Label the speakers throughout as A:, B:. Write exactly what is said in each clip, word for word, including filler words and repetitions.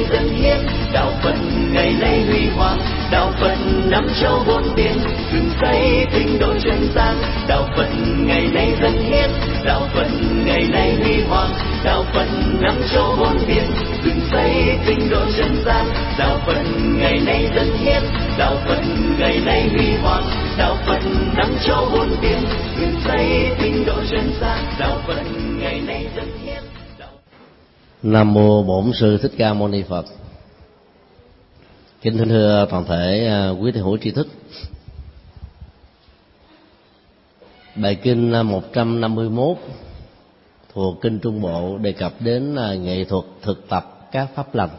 A: nay dâng hiến, đạo Phật ngày nay huy hoàng, đạo Phật năm châu bốn biển, dựng xây tinh độ chân gian. Đạo Phật ngày nay dâng hiến, đạo Phật ngày nay huy hoàng, đạo Phật năm châu bốn biển, dựng xây tinh độ chân gian. Đạo Phật ngày nay dâng hiến, đạo Phật ngày nay huy hoàng, đạo Phật năm châu bốn biển, dựng xây tinh độ chân gian. Đạo Phật ngày nay dâng hiến.
B: Nam mô Bổn Sư Thích Ca Mâu Ni Phật. Kính thưa toàn thể quý thầy hữu tri thức. Bài kinh một trăm năm mươi mốt thuộc kinh Trung Bộ đề cập đến nghệ thuật thực tập các pháp lành,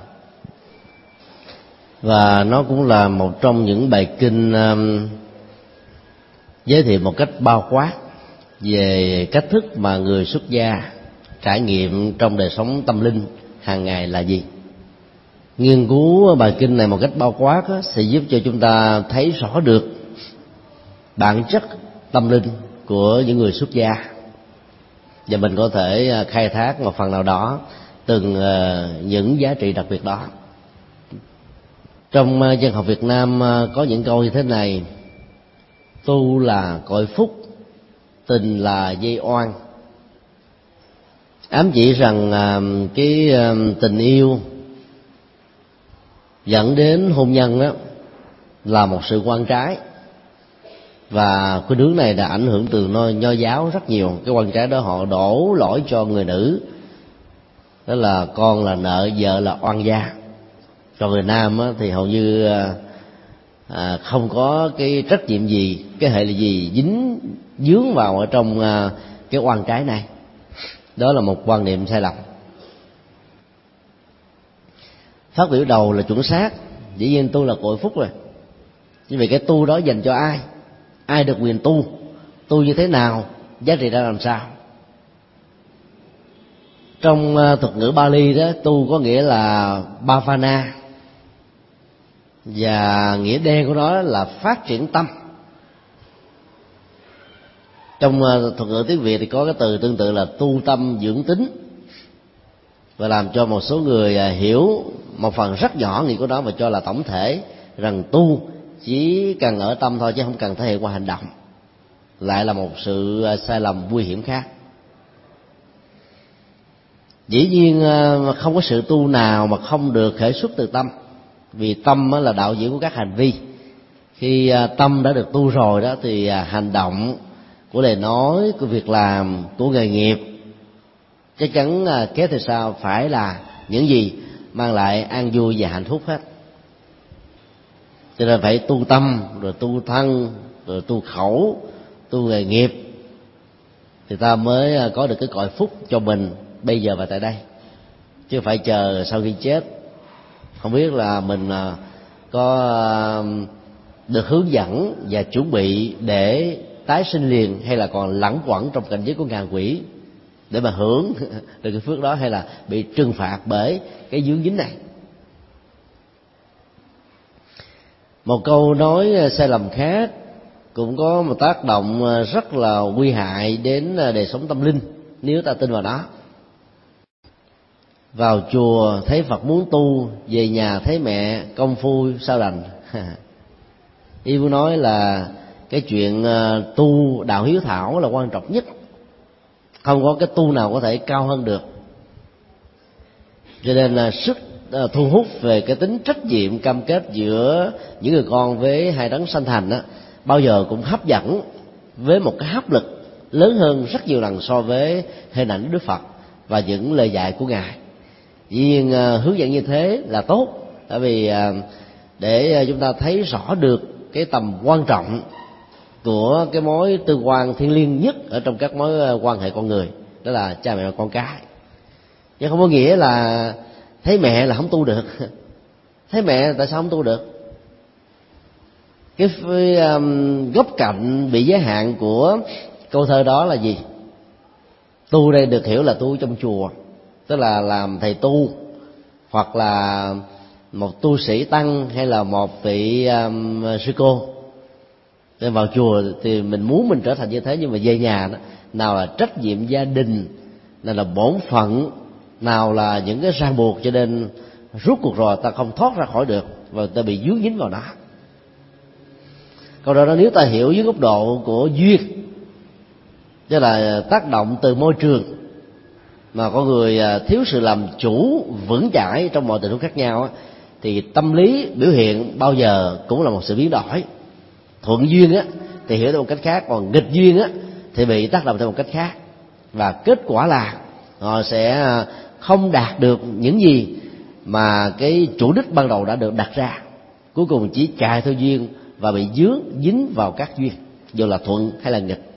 B: và nó cũng là một trong những bài kinh um, giới thiệu một cách bao quát về cách thức mà người xuất gia trải nghiệm trong đời sống tâm linh hàng ngày là gì. Nghiên cứu bài kinh này một cách bao quát đó, sẽ giúp cho chúng ta thấy rõ được bản chất tâm linh của những người xuất gia, và mình có thể khai thác một phần nào đó từng những giá trị đặc biệt đó. Trong dân học Việt Nam có những câu như thế này: tu là cội phúc, tình là dây oan. Ám chỉ rằng cái tình yêu dẫn đến hôn nhân đó là một sự quan trái, và khuynh hướng này đã ảnh hưởng từ nho giáo rất nhiều. Cái quan trái đó họ đổ lỗi cho người nữ, đó là con là nợ, vợ là oan gia. Còn người nam thì hầu như à, không có cái trách nhiệm gì, cái hệ là gì dính dướng vào ở trong à, cái oan trái này. Đó là một quan niệm sai lầm. Phát biểu đầu là chuẩn xác, dĩ nhiên tu là cội phúc rồi. Nhưng vì cái tu đó dành cho ai? Ai được quyền tu? Tu như thế nào? Giá trị ra làm sao? Trong thuật ngữ Bali đó, tu có nghĩa là bhavana, và nghĩa đen của nó là phát triển tâm. Trong thuật ngữ tiếng Việt thì có cái từ tương tự là tu tâm dưỡng tính, và làm cho một số người hiểu một phần rất nhỏ nghĩa của đó và cho là tổng thể, rằng tu chỉ cần ở tâm thôi chứ không cần thể hiện qua hành động, lại là một sự sai lầm nguy hiểm khác. Dĩ nhiên không có sự tu nào mà không được khởi xuất từ tâm, vì tâm là đạo diễn của các hành vi. Khi tâm đã được tu rồi đó thì hành động của lời nói, của việc làm, của nghề nghiệp chắc chắn kéo theo sau phải là những gì mang lại an vui và hạnh phúc hết. Cho nên phải tu tâm, rồi tu thân, rồi tu khẩu, tu nghề nghiệp, thì ta mới có được cái cội phúc cho mình bây giờ và tại đây, chứ phải chờ sau khi chết. Không biết là mình có được hướng dẫn và chuẩn bị để tái sinh liền, hay là còn lẳng quẩn trong cảnh giới của ngạ quỷ để mà hưởng được cái phước đó, hay là bị trừng phạt bởi cái dướng dính này. Một câu nói sai lầm khác cũng có một tác động rất là nguy hại đến đời sống tâm linh nếu ta tin vào đó. Vào chùa thấy Phật muốn tu, về nhà thấy mẹ công phu sao đành. Ý muốn nói là cái chuyện tu đạo hiếu thảo là quan trọng nhất, không có cái tu nào có thể cao hơn được. Cho nên là sức thu hút về cái tính trách nhiệm cam kết giữa những người con với hai đấng sanh thành đó, bao giờ cũng hấp dẫn với một cái áp lực lớn hơn rất nhiều lần so với hình ảnh Đức Phật và những lời dạy của Ngài. Dĩ nhiên hướng dẫn như thế là tốt, tại vì để chúng ta thấy rõ được cái tầm quan trọng của cái mối tương quan thiêng liêng nhất ở trong các mối quan hệ con người, đó là cha mẹ và con cái. Nhưng không có nghĩa là thấy mẹ là không tu được. Thấy mẹ tại sao không tu được? Cái um, góc cạnh bị giới hạn của câu thơ đó là gì? Tu đây được hiểu là tu trong chùa, tức là làm thầy tu, hoặc là một tu sĩ tăng, hay là một vị um, sư cô. Nên vào chùa thì mình muốn mình trở thành như thế, nhưng mà về nhà đó, nào là trách nhiệm gia đình, nào là bổn phận, nào là những cái ràng buộc, cho nên rút cuộc rồi ta không thoát ra khỏi được và ta bị dướng dính vào nó. Còn đó nếu ta hiểu dưới góc độ của duyên, tức là tác động từ môi trường mà con người thiếu sự làm chủ vững chãi trong mọi tình huống khác nhau, thì tâm lý biểu hiện bao giờ cũng là một sự biến đổi. Thuận duyên á thì hiểu theo một cách khác, còn nghịch duyên á thì bị tác động theo một cách khác, và kết quả là họ sẽ không đạt được những gì mà cái chủ đích ban đầu đã được đặt ra, cuối cùng chỉ chạy theo duyên và bị dướng dính vào các duyên, dù là thuận hay là nghịch.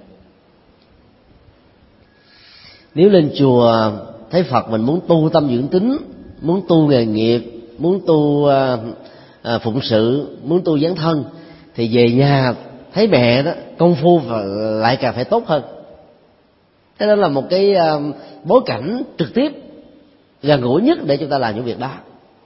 B: Nếu lên chùa thấy Phật mình muốn tu tâm dưỡng tính, muốn tu nghề nghiệp, muốn tu uh, uh, phụng sự, muốn tu dấn thân, thì về nhà thấy mẹ đó công phu và lại càng phải tốt hơn. Thế đó là một cái uh, bối cảnh trực tiếp gần gũi nhất để chúng ta làm những việc đó.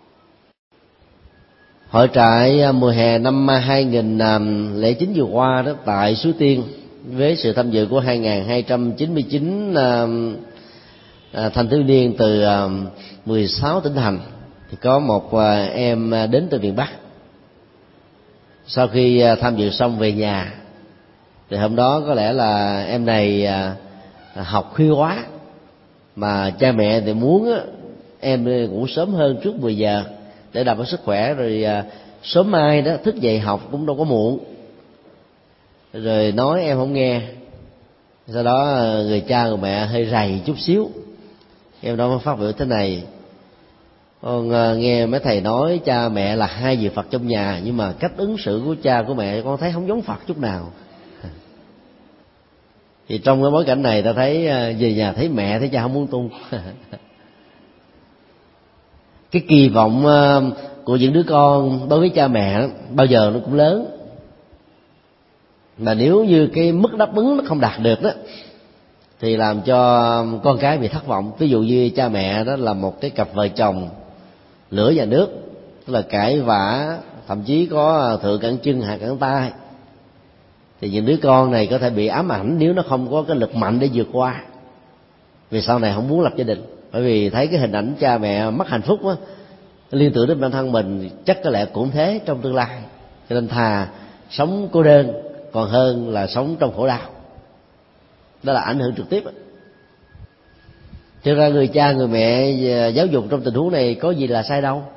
B: Hội trại mùa hè năm hai nghìn lẻ chín vừa qua đó tại Suối Tiên, với sự tham dự của hai nghìn hai trăm chín mươi chín thanh thiếu niên từ mười sáu tỉnh thành, thì có một em đến từ miền Bắc. Sau khi tham dự xong về nhà, thì hôm đó có lẽ là em này học khuya quá, mà cha mẹ thì muốn em ngủ sớm hơn trước mười giờ để đảm bảo sức khỏe, rồi sớm mai đó thức dậy học cũng đâu có muộn. Rồi nói em không nghe, sau đó người cha người mẹ hơi rầy chút xíu. Em đó mới phát biểu thế này: con nghe mấy thầy nói cha mẹ là hai vị Phật trong nhà, nhưng mà cách ứng xử của cha của mẹ con thấy không giống Phật chút nào. Thì trong cái bối cảnh này ta thấy về nhà thấy mẹ thấy cha không muốn tu. Cái kỳ vọng của những đứa con đối với cha mẹ bao giờ nó cũng lớn, mà nếu như cái mức đáp ứng nó không đạt được đó thì làm cho con cái bị thất vọng. Ví dụ như cha mẹ đó là một cái cặp vợ chồng lửa và nước, tức là cãi vã, thậm chí có thượng cẳng chân hạ cẳng tay, thì những đứa con này có thể bị ám ảnh nếu nó không có cái lực mạnh để vượt qua, vì sau này không muốn lập gia đình. Bởi vì thấy cái hình ảnh cha mẹ mất hạnh phúc á, liên tưởng đến bản thân mình chắc có lẽ cũng thế trong tương lai, cho nên thà sống cô đơn còn hơn là sống trong khổ đau. Đó là ảnh hưởng trực tiếp. Thực ra người cha người mẹ giáo dục trong tình huống này có gì là sai đâu,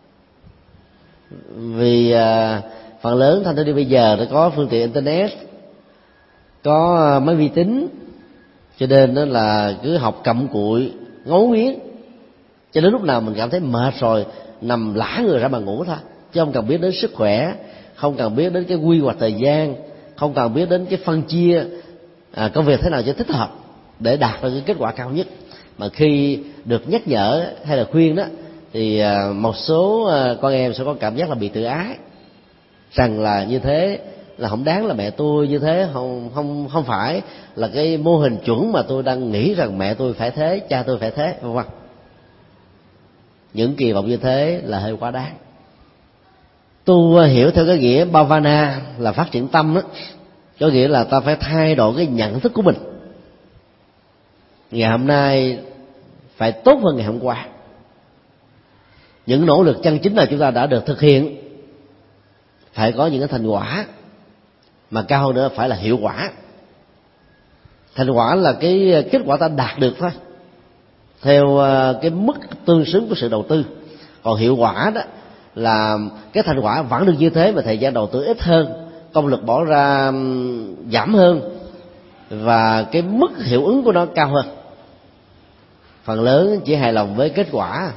B: vì phần lớn thanh thiếu niên bây giờ đã có phương tiện internet, có máy vi tính, cho nên đó là cứ học cặm cụi ngấu nghiến, cho đến lúc nào mình cảm thấy mệt rồi nằm lả người ra mà ngủ thôi, chứ không cần biết đến sức khỏe, không cần biết đến cái quy hoạch thời gian, không cần biết đến cái phân chia à, công việc thế nào cho thích hợp để đạt được cái kết quả cao nhất. Mà khi được nhắc nhở hay là khuyên đó, thì à, một số à, con em sẽ có cảm giác là bị tự ái, rằng là như thế là không đáng là mẹ tôi như thế, không không không phải là cái mô hình chuẩn mà tôi đang nghĩ rằng mẹ tôi phải thế, cha tôi phải thế, vân vân. Những kỳ vọng như thế là hơi quá đáng. Tu hiểu theo cái nghĩa bhavana là phát triển tâm đó, có nghĩa là ta phải thay đổi cái nhận thức của mình. Ngày hôm nay phải tốt hơn ngày hôm qua. Những nỗ lực chân chính là chúng ta đã được thực hiện phải có những cái thành quả, mà cao hơn nữa phải là hiệu quả. Thành quả là cái kết quả ta đạt được thôi, theo cái mức tương xứng của sự đầu tư. Còn hiệu quả đó là cái thành quả vẫn được như thế mà thời gian đầu tư ít hơn, công lực bỏ ra giảm hơn, và cái mức hiệu ứng của nó cao hơn. Phần lớn chỉ hài lòng với kết quả,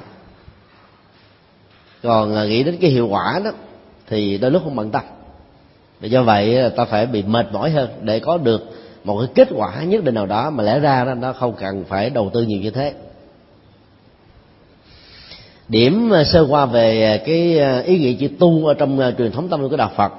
B: còn nghĩ đến cái hiệu quả đó thì đôi lúc không bận tâm. Và do vậy ta phải bị mệt mỏi hơn để có được một cái kết quả nhất định nào đó, mà lẽ ra đó nó không cần phải đầu tư nhiều như thế. Điểm sơ qua về cái ý nghĩa chữ tu ở trong truyền thống tâm linh của đạo Phật,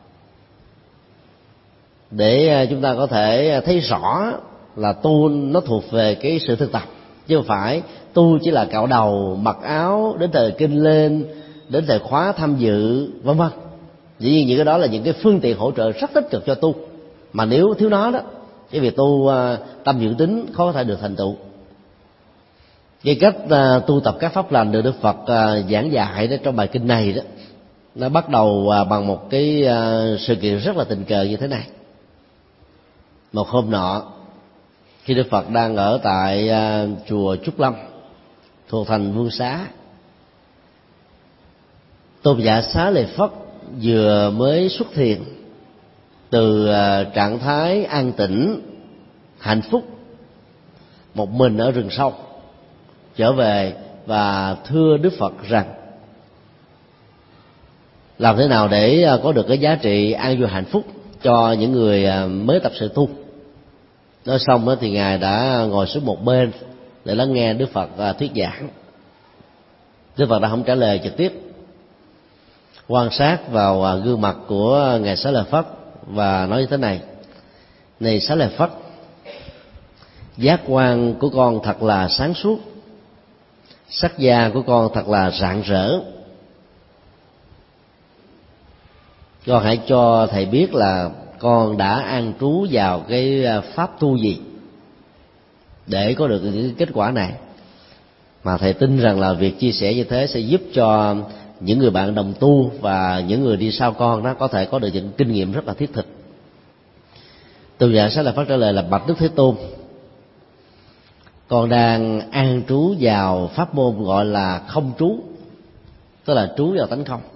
B: để chúng ta có thể thấy rõ là tu nó thuộc về cái sự thực tập, chứ không phải tu chỉ là cạo đầu, mặc áo, đến thời kinh lên, đến thời khóa tham dự, vân vân. Dĩ nhiên những cái đó là những cái phương tiện hỗ trợ rất tích cực cho tu, mà nếu thiếu nó đó, cái việc tu tâm dưỡng tính khó có thể được thành tựu. Cái cách uh, tu tập các pháp lành được Đức Phật uh, giảng dạy đó trong bài kinh này đó, nó bắt đầu uh, bằng một cái uh, sự kiện rất là tình cờ như thế này. Một hôm nọ, khi Đức Phật đang ở tại uh, chùa Trúc Lâm thuộc thành Vương Xá, Tôn giả Xá Lợi Phất vừa mới xuất thiền từ uh, trạng thái an tĩnh hạnh phúc một mình ở rừng sâu, trở về và thưa Đức Phật rằng làm thế nào để có được cái giá trị an vui hạnh phúc cho những người mới tập sự tu. Nói xong thì Ngài đã ngồi xuống một bên để lắng nghe Đức Phật thuyết giảng. Đức Phật đã không trả lời trực tiếp, quan sát vào gương mặt của Ngài Xá Lợi Phất và nói như thế này: này Xá Lợi Phất, giác quan của con thật là sáng suốt, sắc da của con thật là rạng rỡ. Con hãy cho thầy biết là con đã an trú vào cái pháp tu gì để có được những kết quả này. Mà thầy tin rằng là việc chia sẻ như thế sẽ giúp cho những người bạn đồng tu và những người đi sau con đó có thể có được những kinh nghiệm rất là thiết thực. Tôn giả Xá Lợi Phất trả lời là: bạch Đức Thế Tôn, con đang an trú vào pháp môn gọi là không trú, tức là trú vào tánh không.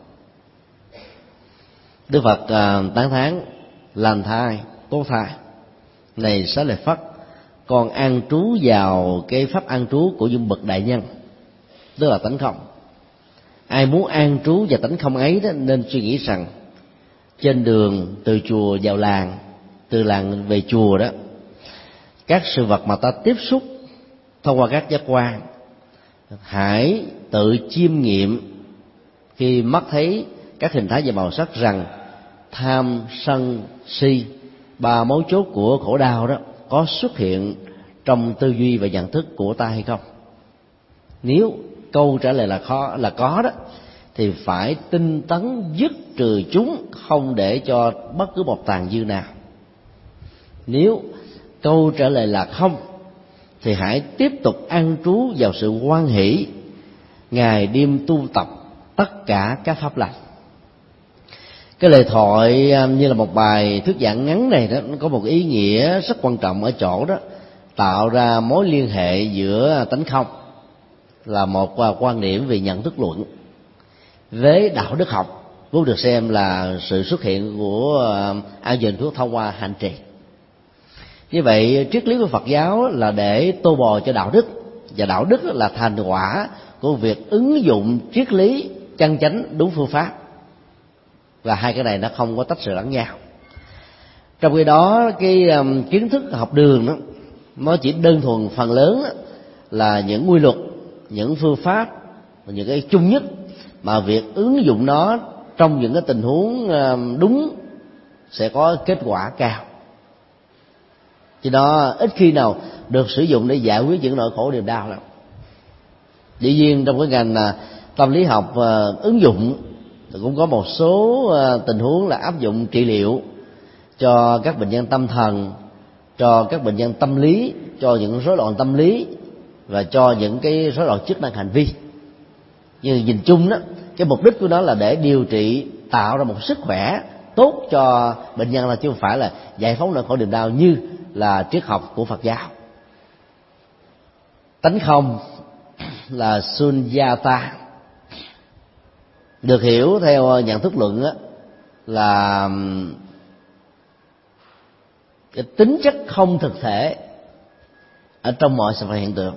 B: Đức Phật uh, tán thán: lành thai, tốt thai. Này Xá Lợi Phất, con an trú vào cái pháp an trú của những bậc đại nhân, tức là tánh không. Ai muốn an trú vào tánh không ấy đó nên suy nghĩ rằng trên đường từ chùa vào làng, từ làng về chùa đó, các sự vật mà ta tiếp xúc thông qua các giác quan, hãy tự chiêm nghiệm khi mắt thấy các hình thái và màu sắc rằng tham, sân, si, ba mấu chốt của khổ đau đó có xuất hiện trong tư duy và nhận thức của ta hay không. Nếu câu trả lời là khó là có đó, thì phải tinh tấn dứt trừ chúng, không để cho bất cứ một tàn dư nào. Nếu câu trả lời là không, thì hãy tiếp tục an trú vào sự hoan hỷ, ngày đêm tu tập tất cả các pháp lành. Cái lời thoại như là một bài thuyết giảng ngắn này đó, nó có một ý nghĩa rất quan trọng ở chỗ đó, tạo ra mối liên hệ giữa tánh không là một quan điểm về nhận thức luận với đạo đức học, vốn được xem là sự xuất hiện của an vui hạnh phúc thông qua hành trì. Như vậy triết lý của Phật giáo là để tô bò cho đạo đức, và đạo đức là thành quả của việc ứng dụng triết lý chân chánh đúng phương pháp, và hai cái này nó không có tách rời lẫn nhau. Trong khi đó cái um, kiến thức học đường đó, nó chỉ đơn thuần phần lớn là những quy luật, những phương pháp, những cái chung nhất, mà việc ứng dụng nó trong những cái tình huống um, đúng sẽ có kết quả cao. Chứ nó ít khi nào được sử dụng để giải quyết những nỗi khổ niềm đau lắm. Dĩ nhiên trong cái ngành uh, tâm lý học uh, ứng dụng cũng có một số uh, tình huống là áp dụng trị liệu cho các bệnh nhân tâm thần, cho các bệnh nhân tâm lý, cho những rối loạn tâm lý và cho những cái rối loạn chức năng hành vi. Nhưng nhìn chung đó, cái mục đích của nó là để điều trị, tạo ra một sức khỏe tốt cho bệnh nhân, là chứ không phải là giải phóng nỗi khổ niềm đau như là triết học của Phật giáo. Tánh không là sunyata, được hiểu theo nhận thức luận á, là cái tính chất không thực thể ở trong mọi sự vật hiện tượng.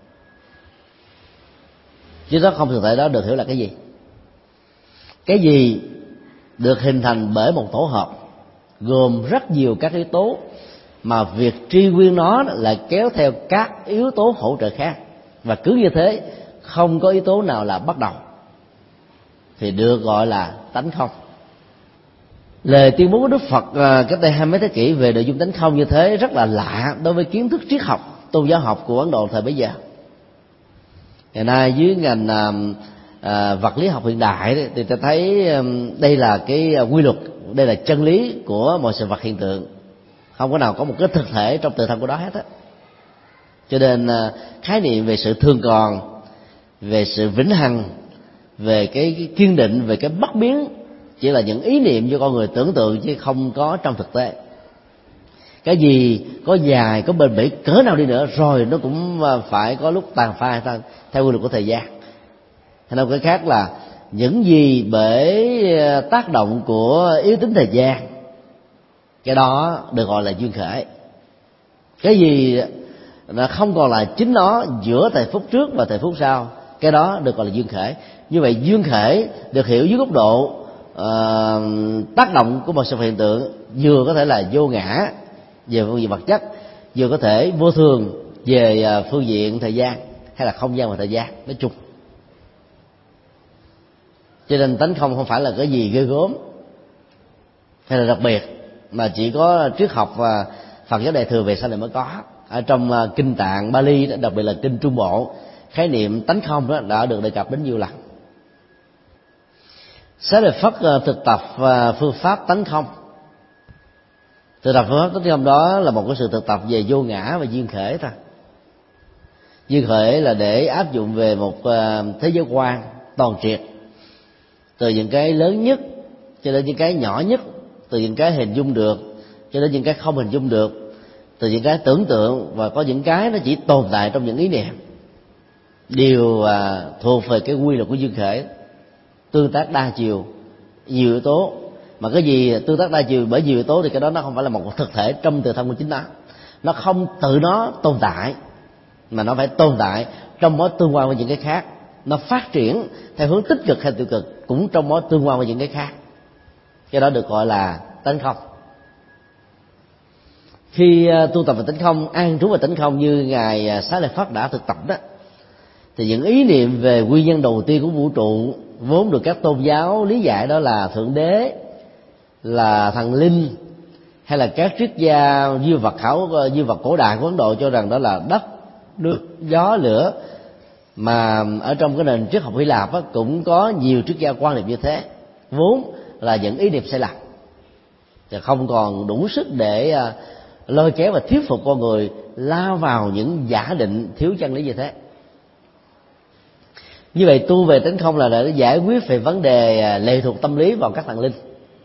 B: Chứ đó không thực thể đó được hiểu là cái gì? Cái gì được hình thành bởi một tổ hợp gồm rất nhiều các yếu tố, mà việc truy nguyên nó là kéo theo các yếu tố hỗ trợ khác, và cứ như thế không có yếu tố nào là bắt đầu, thì được gọi là tánh không. Lời tuyên bố của Đức Phật cách đây hai mấy thế kỷ về nội dung tánh không như thế rất là lạ đối với kiến thức triết học, tôn giáo học của Ấn Độ thời bấy giờ. Ngày nay dưới ngành à, vật lý học hiện đại thì ta thấy đây là cái quy luật, đây là chân lý của mọi sự vật hiện tượng, không có nào có một cái thực thể trong tự thân của đó hết á. Cho nên khái niệm về sự thường còn, về sự vĩnh hằng, về cái, cái kiên định, về cái bất biến chỉ là những ý niệm cho con người tưởng tượng chứ không có trong thực tế. Cái gì có dài, có bền bỉ cỡ nào đi nữa rồi nó cũng phải có lúc tàn phai thôi, theo quy luật của thời gian. Hay nói cái khác là những gì bởi tác động của yếu tính thời gian, cái đó được gọi là duyên khởi. Cái gì nó không còn là chính nó giữa thời phút trước và thời phút sau, cái đó được gọi là duyên khởi. Như vậy duyên khởi được hiểu dưới góc độ uh, tác động của một sự hiện tượng, vừa có thể là vô ngã về phương diện vật chất, vừa có thể vô thường về phương diện thời gian hay là không gian và thời gian nói chung. Cho nên tánh không không phải là cái gì ghê gớm hay là đặc biệt, mà chỉ có triết học và Phật giáo Đại thừa về sau này mới có. Ở trong kinh Tạng Bali, đặc biệt là kinh Trung Bộ, khái niệm tánh không đó đã được đề cập đến nhiều lần. Xá Lợi Phất thực tập phương pháp tánh không. Thực tập phương pháp tánh không đó là một cái sự thực tập về vô ngã và duyên khởi thôi. Duyên khởi là để áp dụng về một thế giới quan toàn triệt, từ những cái lớn nhất cho đến những cái nhỏ nhất, từ những cái hình dung được cho đến những cái không hình dung được, từ những cái tưởng tượng và có những cái nó chỉ tồn tại trong những ý niệm, đều à, thuộc về cái quy luật của duyên khởi, tương tác đa chiều, nhiều yếu tố. Mà cái gì tương tác đa chiều bởi nhiều yếu tố thì cái đó nó không phải là một thực thể trong tự thân của chính nó, nó không tự nó tồn tại, mà nó phải tồn tại trong mối tương quan với những cái khác. Nó phát triển theo hướng tích cực hay tiêu cực cũng trong mối tương quan với những cái khác. Cái đó được gọi là tánh không. Khi tu tập về tánh không, an trú về tánh không như ngài Xá Lợi Phất đã thực tập đó, thì những ý niệm về nguyên nhân đầu tiên của vũ trụ vốn được các tôn giáo lý giải đó là thượng đế, là thần linh, hay là các triết gia duy vật khảo duy vật cổ đại của Ấn Độ cho rằng đó là đất, nước, gió, lửa, mà ở trong cái nền triết học Hy Lạp á, cũng có nhiều triết gia quan niệm như thế, vốn là những ý niệm sai lầm, thì không còn đủ sức để lôi kéo và thuyết phục con người lao vào những giả định thiếu chân lý như thế. Như vậy tu về tánh không là để giải quyết về vấn đề lệ thuộc tâm lý vào các thần linh,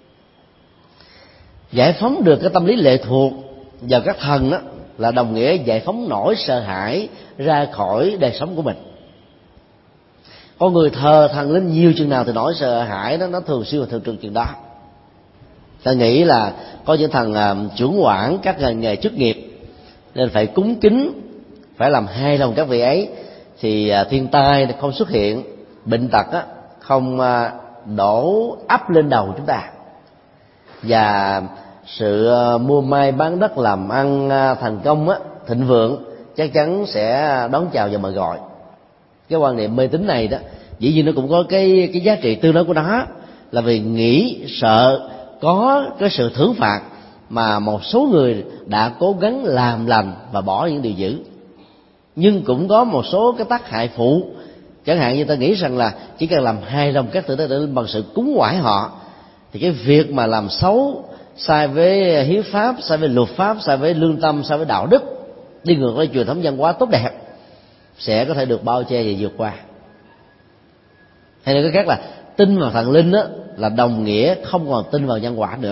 B: giải phóng được cái tâm lý lệ thuộc vào các thần đó là đồng nghĩa giải phóng nỗi sợ hãi ra khỏi đời sống của mình. Con người thờ thần linh nhiều chừng nào thì nỗi sợ hãi đó nó thường xuyên và thường trực chừng đó. Ta nghĩ là có những thần uh, trưởng quản các ngành nghề chức nghiệp nên phải cúng kính, phải làm hài lòng các vị ấy thì uh, thiên tai không xuất hiện, bệnh tật uh, không uh, đổ ắp lên đầu chúng ta, và sự uh, mua mai bán đất làm ăn uh, thành công uh, thịnh vượng chắc chắn sẽ đón chào và mời gọi. Cái quan niệm mê tín này đó dĩ nhiên nó cũng có cái cái giá trị tương đối của nó, là vì nghĩ sợ có cái sự thưởng phạt mà một số người đã cố gắng làm lành và bỏ những điều dữ. Nhưng cũng có một số cái tác hại phụ, chẳng hạn như ta nghĩ rằng là chỉ cần làm hài lòng các thượng đế tử linh bằng sự cúng quải họ, thì cái việc mà làm xấu, sai với hiến pháp, sai với luật pháp, sai với lương tâm, sai với đạo đức, đi ngược với truyền thống văn hóa tốt đẹp sẽ có thể được bao che và vượt qua. Hay là cái khác là tin vào thần linh đó là đồng nghĩa không còn tin vào nhân quả nữa.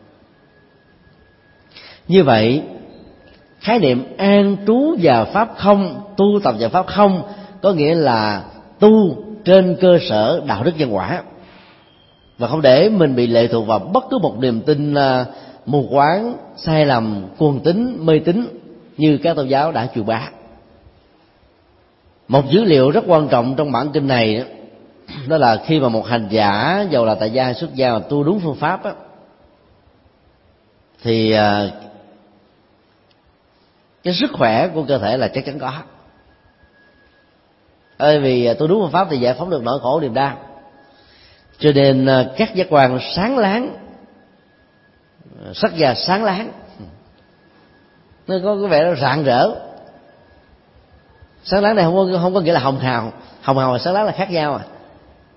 B: Như vậy khái niệm an trú vào pháp không, tu tập vào pháp không có nghĩa là tu trên cơ sở đạo đức nhân quả, và không để mình bị lệ thuộc vào bất cứ một niềm tin uh, mù quáng, sai lầm, cuồng tín, mê tín như các tôn giáo đã truyền bá. Một dữ liệu rất quan trọng trong bản kinh này đó, đó là khi mà một hành giả, dầu là tại gia hay xuất gia, mà tu đúng phương pháp đó, thì uh, cái sức khỏe của cơ thể là chắc chắn có. Bởi vì tu đúng phương pháp thì giải phóng được nỗi khổ niềm đau, cho nên các giác quan sáng láng, sắc da sáng láng, nó có cái vẻ rạng rỡ. Sáng láng này không có, không có nghĩa là hồng hào, hồng hào và sáng láng là khác nhau à.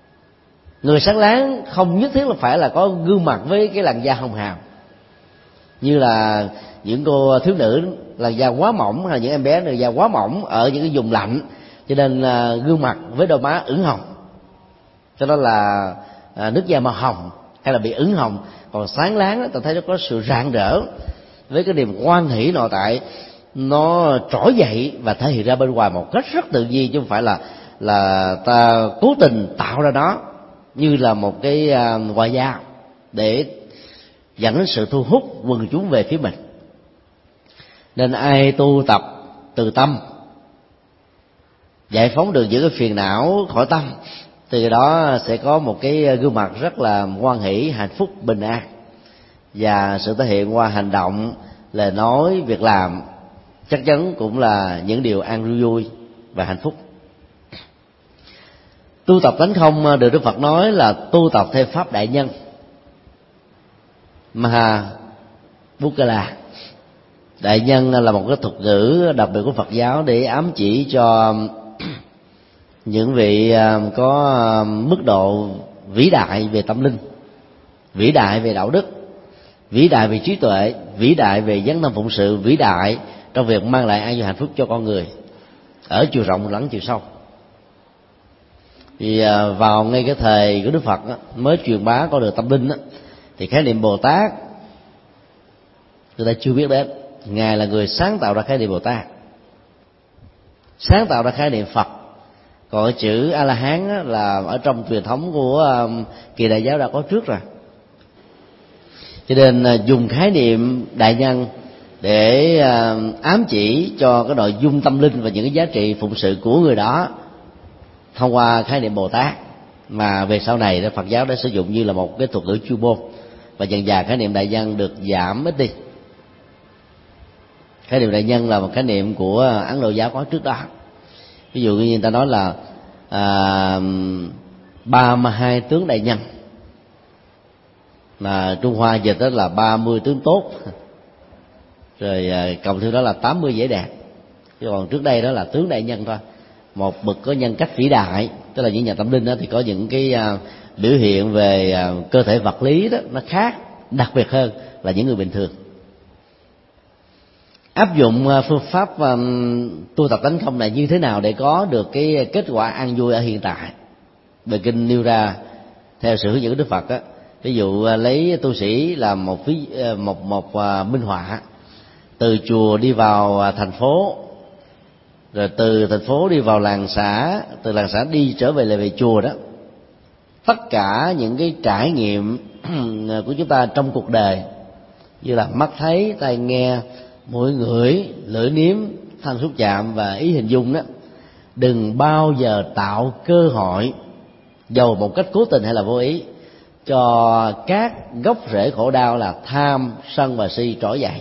B: Người sáng láng không nhất thiết là phải là có gương mặt với cái làn da hồng hào, như là những cô thiếu nữ làn da quá mỏng hay là những em bé làn da quá mỏng ở những cái vùng lạnh, cho nên là gương mặt với đôi má ửng hồng, cho đó là à, nước da màu hồng hay là bị ửng hồng. Còn sáng láng ta thấy nó có sự rạng rỡ với cái niềm hoan hỷ nội tại, nó trỗi dậy và thể hiện ra bên ngoài một cách rất tự nhiên, chứ không phải là là ta cố tình tạo ra nó như là một cái à, ngoại giao để dẫn đến sự thu hút quần chúng về phía mình. Nên ai tu tập từ tâm, giải phóng được những cái phiền não khỏi tâm, từ đó sẽ có một cái gương mặt rất là hoan hỷ, hạnh phúc, bình an, và sự thể hiện qua hành động, lời nói, việc làm chắc chắn cũng là những điều an vui và hạnh phúc. Tu tập tánh không được Đức Phật nói là tu tập theo pháp đại nhân Mahabukala. Đại nhân là một cái thuật ngữ đặc biệt của Phật giáo để ám chỉ cho những vị có mức độ vĩ đại về tâm linh, vĩ đại về đạo đức, vĩ đại về trí tuệ, vĩ đại về dấn thân phụng sự, vĩ đại trong việc mang lại an vui hạnh phúc cho con người ở chiều rộng lẫn chiều sâu. Thì vào ngay cái thời của Đức Phật mới truyền bá con đường tâm linh thì khái niệm Bồ Tát người ta chưa biết đến. Ngài là người sáng tạo ra khái niệm Bồ Tát, sáng tạo ra khái niệm Phật. Còn cái chữ A La Hán là ở trong truyền thống của Kỳ Đại giáo đã có trước rồi, cho nên dùng khái niệm đại nhân để ám chỉ cho cái nội dung tâm linh và những cái giá trị phụng sự của người đó thông qua khái niệm Bồ Tát, mà về sau này Phật giáo đã sử dụng như là một cái thuật ngữ chuyên môn, và dần dà khái niệm đại nhân được giảm ít đi. Khái niệm đại nhân là một khái niệm của Ấn Độ giáo có trước đó. Ví dụ như người ta nói là à, ba mươi hai tướng đại nhân, mà Trung Hoa dịch đó là ba mươi tướng tốt, rồi cộng thêm đó là tám mươi vẻ đẹp. Chứ còn trước đây đó là tướng đại nhân thôi, một bậc có nhân cách vĩ đại. Tức là những nhà tâm linh đó thì có những cái uh, biểu hiện về uh, cơ thể vật lý đó nó khác, đặc biệt hơn là những người bình thường. Áp dụng uh, phương pháp um, tu tập tánh không này như thế nào để có được cái kết quả an vui ở hiện tại? Bài kinh nêu ra theo sự hướng dẫn của Đức Phật á, ví dụ uh, lấy tu sĩ làm một ví uh, một một uh, minh họa. Từ chùa đi vào uh, thành phố, rồi từ thành phố đi vào làng xã, từ làng xã đi trở về lại về chùa đó. Tất cả những cái trải nghiệm của chúng ta trong cuộc đời, như là mắt thấy, tai nghe, mũi ngửi, lưỡi nếm, thân xúc chạm và ý hình dung đó, đừng bao giờ tạo cơ hội, dầu một cách cố tình hay là vô ý, cho các gốc rễ khổ đau là tham, sân và si trỗi dậy.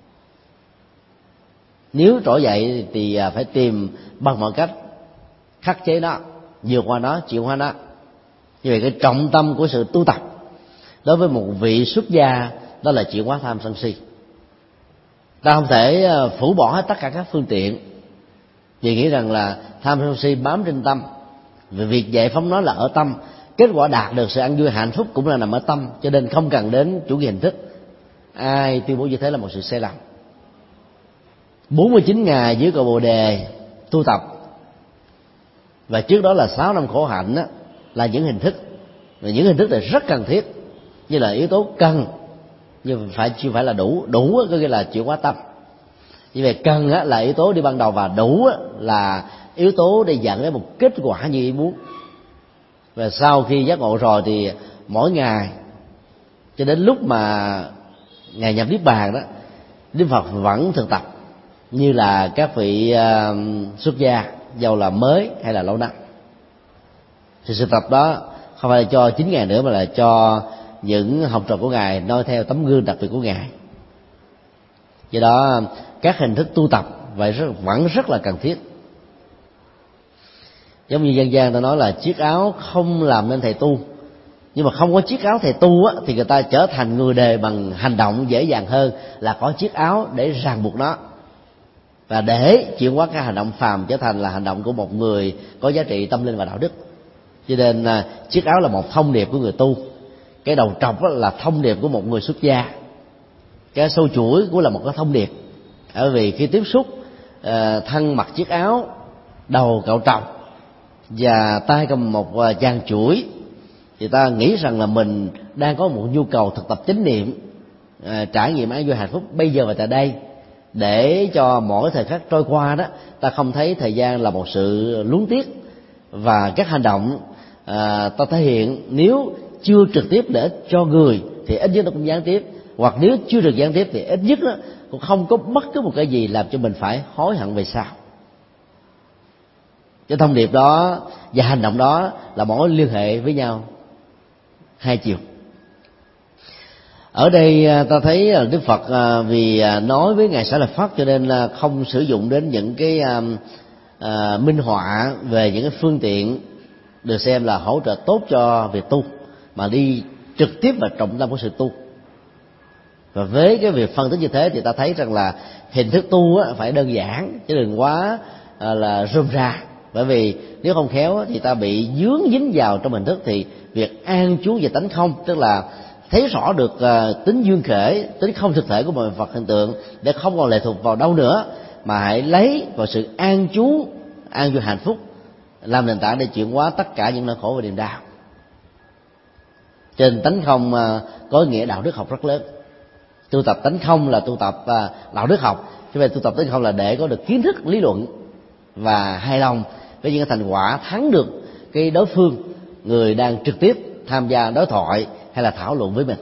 B: Nếu trỗi dậy thì phải tìm bằng mọi cách khắc chế nó, vượt qua nó, chịu qua nó. Như vậy cái trọng tâm của sự tu tập đối với một vị xuất gia đó là chịu hóa tham sân si. Ta không thể phủ bỏ hết tất cả các phương tiện vì nghĩ rằng là tham sân si bám trên tâm, vì việc giải phóng nó là ở tâm, kết quả đạt được sự an vui hạnh phúc cũng là nằm ở tâm, cho nên không cần đến chủ nghĩa hình thức. Ai tuyên bố như thế là một sự sai lầm. bốn mươi chín ngày dưới cội Bồ Đề tu tập, và trước đó là sáu năm khổ hạnh đó, là những hình thức, và những hình thức này rất cần thiết, như là yếu tố cần, nhưng phải chưa phải là đủ. Đủ có nghĩa là chịu hóa tâm. Như vậy cần là yếu tố đi ban đầu, và đủ là yếu tố để dẫn đến một kết quả như ý muốn. Và sau khi giác ngộ rồi thì mỗi ngày cho đến lúc mà ngày nhập niết bàn đó, Đức Phật vẫn thực tập như là các vị uh, xuất gia, dầu là mới hay là lâu năm. Thì sự tập đó không phải là cho chín ngày nữa, mà là cho những học trò của Ngài noi theo tấm gương đặc biệt của Ngài. Do đó các hình thức tu tập vậy rất, vẫn rất là cần thiết. Giống như dân gian ta nói là chiếc áo không làm nên thầy tu, nhưng mà không có chiếc áo thầy tu á, thì người ta trở thành người đề bằng hành động dễ dàng hơn là có chiếc áo để ràng buộc nó, và để chuyển hóa các hành động phàm trở thành là hành động của một người có giá trị tâm linh và đạo đức. Cho nên chiếc áo là một thông điệp của người tu, cái đầu trọc là thông điệp của một người xuất gia. Cái sâu chuỗi cũng là một cái thông điệp, bởi vì khi tiếp xúc uh, thân mặc chiếc áo, đầu cạo trọc và tay cầm một uh, chàng chuỗi, thì ta nghĩ rằng là mình đang có một nhu cầu thực tập chánh niệm, uh, trải nghiệm an vui hạnh phúc bây giờ và tại đây, để cho mỗi thời khắc trôi qua đó ta không thấy thời gian là một sự luống tiếc. Và các hành động à, ta thể hiện nếu chưa trực tiếp để ích cho người thì ít nhất nó cũng gián tiếp, hoặc nếu chưa được gián tiếp thì ít nhất đó, cũng không có bất cứ một cái gì làm cho mình phải hối hận về sau. Cái thông điệp đó và hành động đó là mối liên hệ với nhau hai chiều. Ở đây ta thấy Đức Phật vì nói với Ngài Xá Lợi Phất cho nên là không sử dụng đến những cái à, minh họa về những cái phương tiện được xem là hỗ trợ tốt cho việc tu, mà đi trực tiếp vào trọng tâm của sự tu. Và với cái việc phân tích như thế thì ta thấy rằng là hình thức tu á, phải đơn giản chứ đừng quá à, là rôm rà, bởi vì nếu không khéo thì ta bị dướng dính vào trong hình thức, thì việc an trú về tánh không, tức là thấy rõ được uh, tính duyên khởi, tính không thực thể của mọi vật hiện tượng, để không còn lệ thuộc vào đâu nữa, mà hãy lấy vào sự an trú, an vui hạnh phúc làm nền tảng để chuyển hóa tất cả những nỗi khổ và niềm đau. Trên tánh không uh, có nghĩa đạo đức học rất lớn. Tu tập tánh không là tu tập uh, đạo đức học, chứ về tu tập tánh không là để có được kiến thức lý luận và hài lòng với những thành quả thắng được cái đối phương, người đang trực tiếp tham gia đối thoại hay là thảo luận với mình.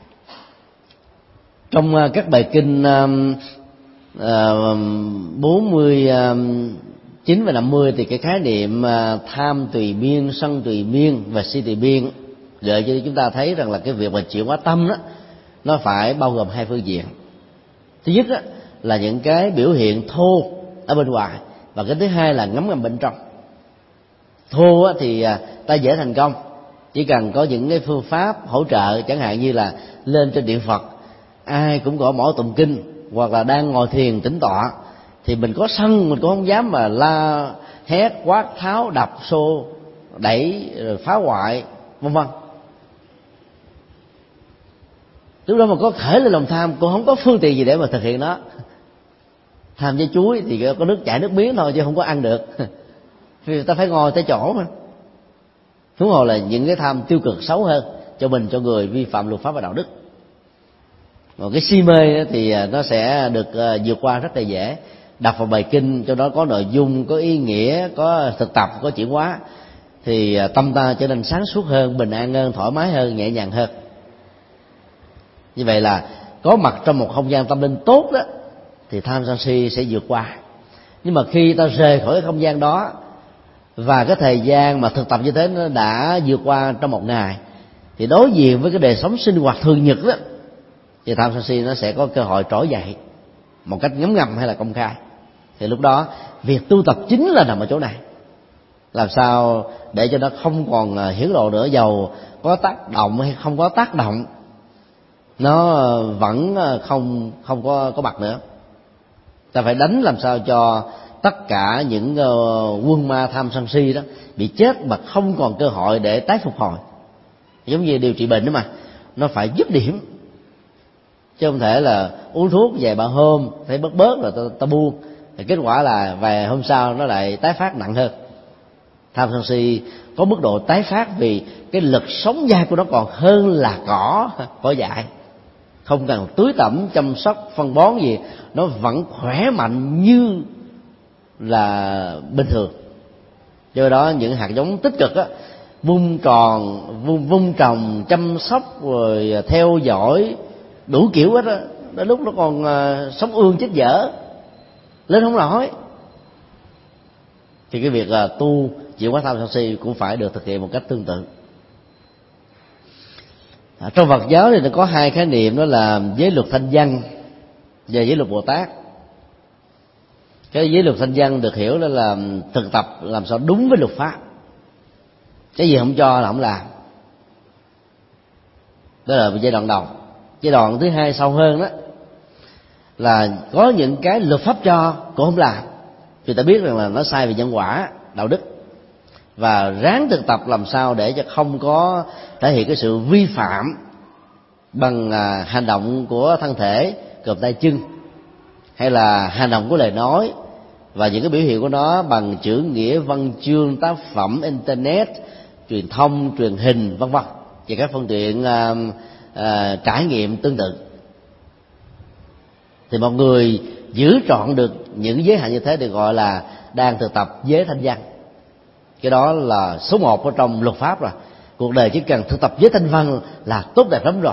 B: Trong uh, các bài kinh uh, uh, bốn mươi chín và năm mươi thì cái khái niệm uh, tham tùy biên, sân tùy biên và si tùy biên gợi cho chúng ta thấy rằng là cái việc mà chuyển hóa tâm đó nó phải bao gồm hai phương diện. Thứ nhất đó, là những cái biểu hiện thô ở bên ngoài, và cái thứ hai là ngấm ngầm bên trong. Thô á, thì uh, ta dễ thành công chỉ cần có những cái phương pháp hỗ trợ, chẳng hạn như là lên trên điện Phật ai cũng có mỗi tụng kinh, hoặc là đang ngồi thiền tĩnh tọa thì mình có sân mình cũng không dám mà la hét, quát tháo, đập xô, đẩy, rồi phá hoại vân vân. Lúc đó mà có khởi lên lòng tham, cũng không có phương tiện gì để mà thực hiện nó. Tham với chuối thì có nước chảy nước miếng thôi chứ không có ăn được vì ta phải ngồi tại chỗ mà. Huống hồ là những cái tham tiêu cực xấu hơn cho mình, cho người, vi phạm luật pháp và đạo đức. Còn cái si mê thì nó sẽ được vượt qua rất là dễ. Đọc vào bài kinh cho đó có nội dung, có ý nghĩa, có thực tập, có chuyển hóa, thì tâm ta trở nên sáng suốt hơn, bình an hơn, thoải mái hơn, nhẹ nhàng hơn. Như vậy là có mặt trong một không gian tâm linh tốt đó thì tham sân si sẽ vượt qua. Nhưng mà khi ta rời khỏi cái không gian đó, và cái thời gian mà thực tập như thế nó đã vượt qua trong một ngày, thì đối diện với cái đời sống sinh hoạt thường nhật đó, thì tham sân si nó sẽ có cơ hội trỗi dậy một cách ngấm ngầm hay là công khai. Thì lúc đó việc tu tập chính là nằm ở chỗ này, làm sao để cho nó không còn hiển lộ nữa, dầu có tác động hay không có tác động, nó vẫn không không có có mặt nữa. Ta phải đánh làm sao cho tất cả những uh, quân ma tham sân si đó bị chết mà không còn cơ hội để tái phục hồi. Giống như điều trị bệnh đó mà, nó phải dứt điểm, chứ không thể là uống thuốc vài ba hôm thấy bớt bớt rồi ta, ta buông, thì kết quả là vài hôm sau nó lại tái phát nặng hơn. Tham sân si có mức độ tái phát vì cái lực sống dai của nó còn hơn là cỏ cỏ dại, không cần tưới tẩm chăm sóc phân bón gì, nó vẫn khỏe mạnh như là bình thường. Do đó những hạt giống tích cực á, vun tròn vun vun trồng, chăm sóc rồi theo dõi đủ kiểu hết á, đến lúc nó còn uh, sống ương chết dở, lên không nổi. Thì cái việc uh, tu chuyển hóa tham sân si cũng phải được thực hiện một cách tương tự. À, trong Phật giáo thì nó có hai khái niệm, đó là giới luật thanh văn và giới luật Bồ Tát. Cái giới luật thanh văn được hiểu đó là thực tập làm sao đúng với luật pháp, cái gì không cho là không làm. Đó là giai đoạn đầu. Giai đoạn thứ hai sâu hơn đó là có những cái luật pháp cho cũng không làm, vì ta biết rằng là nó sai về nhân quả, đạo đức, và ráng thực tập làm sao để cho không có thể hiện cái sự vi phạm bằng à, hành động của thân thể, cụm tay chân, hay là hành động của lời nói và những cái biểu hiện của nó bằng chữ nghĩa, văn chương, tác phẩm, internet, truyền thông, truyền hình, vân vân, và các phương tiện à, à, trải nghiệm tương tự, thì một người giữ trọn được những giới hạn như thế được gọi là đang thực tập giới thanh văn. Cái đó là số một ở trong luật pháp rồi. Cuộc đời chỉ cần thực tập giới thanh văn là tốt đẹp lắm rồi.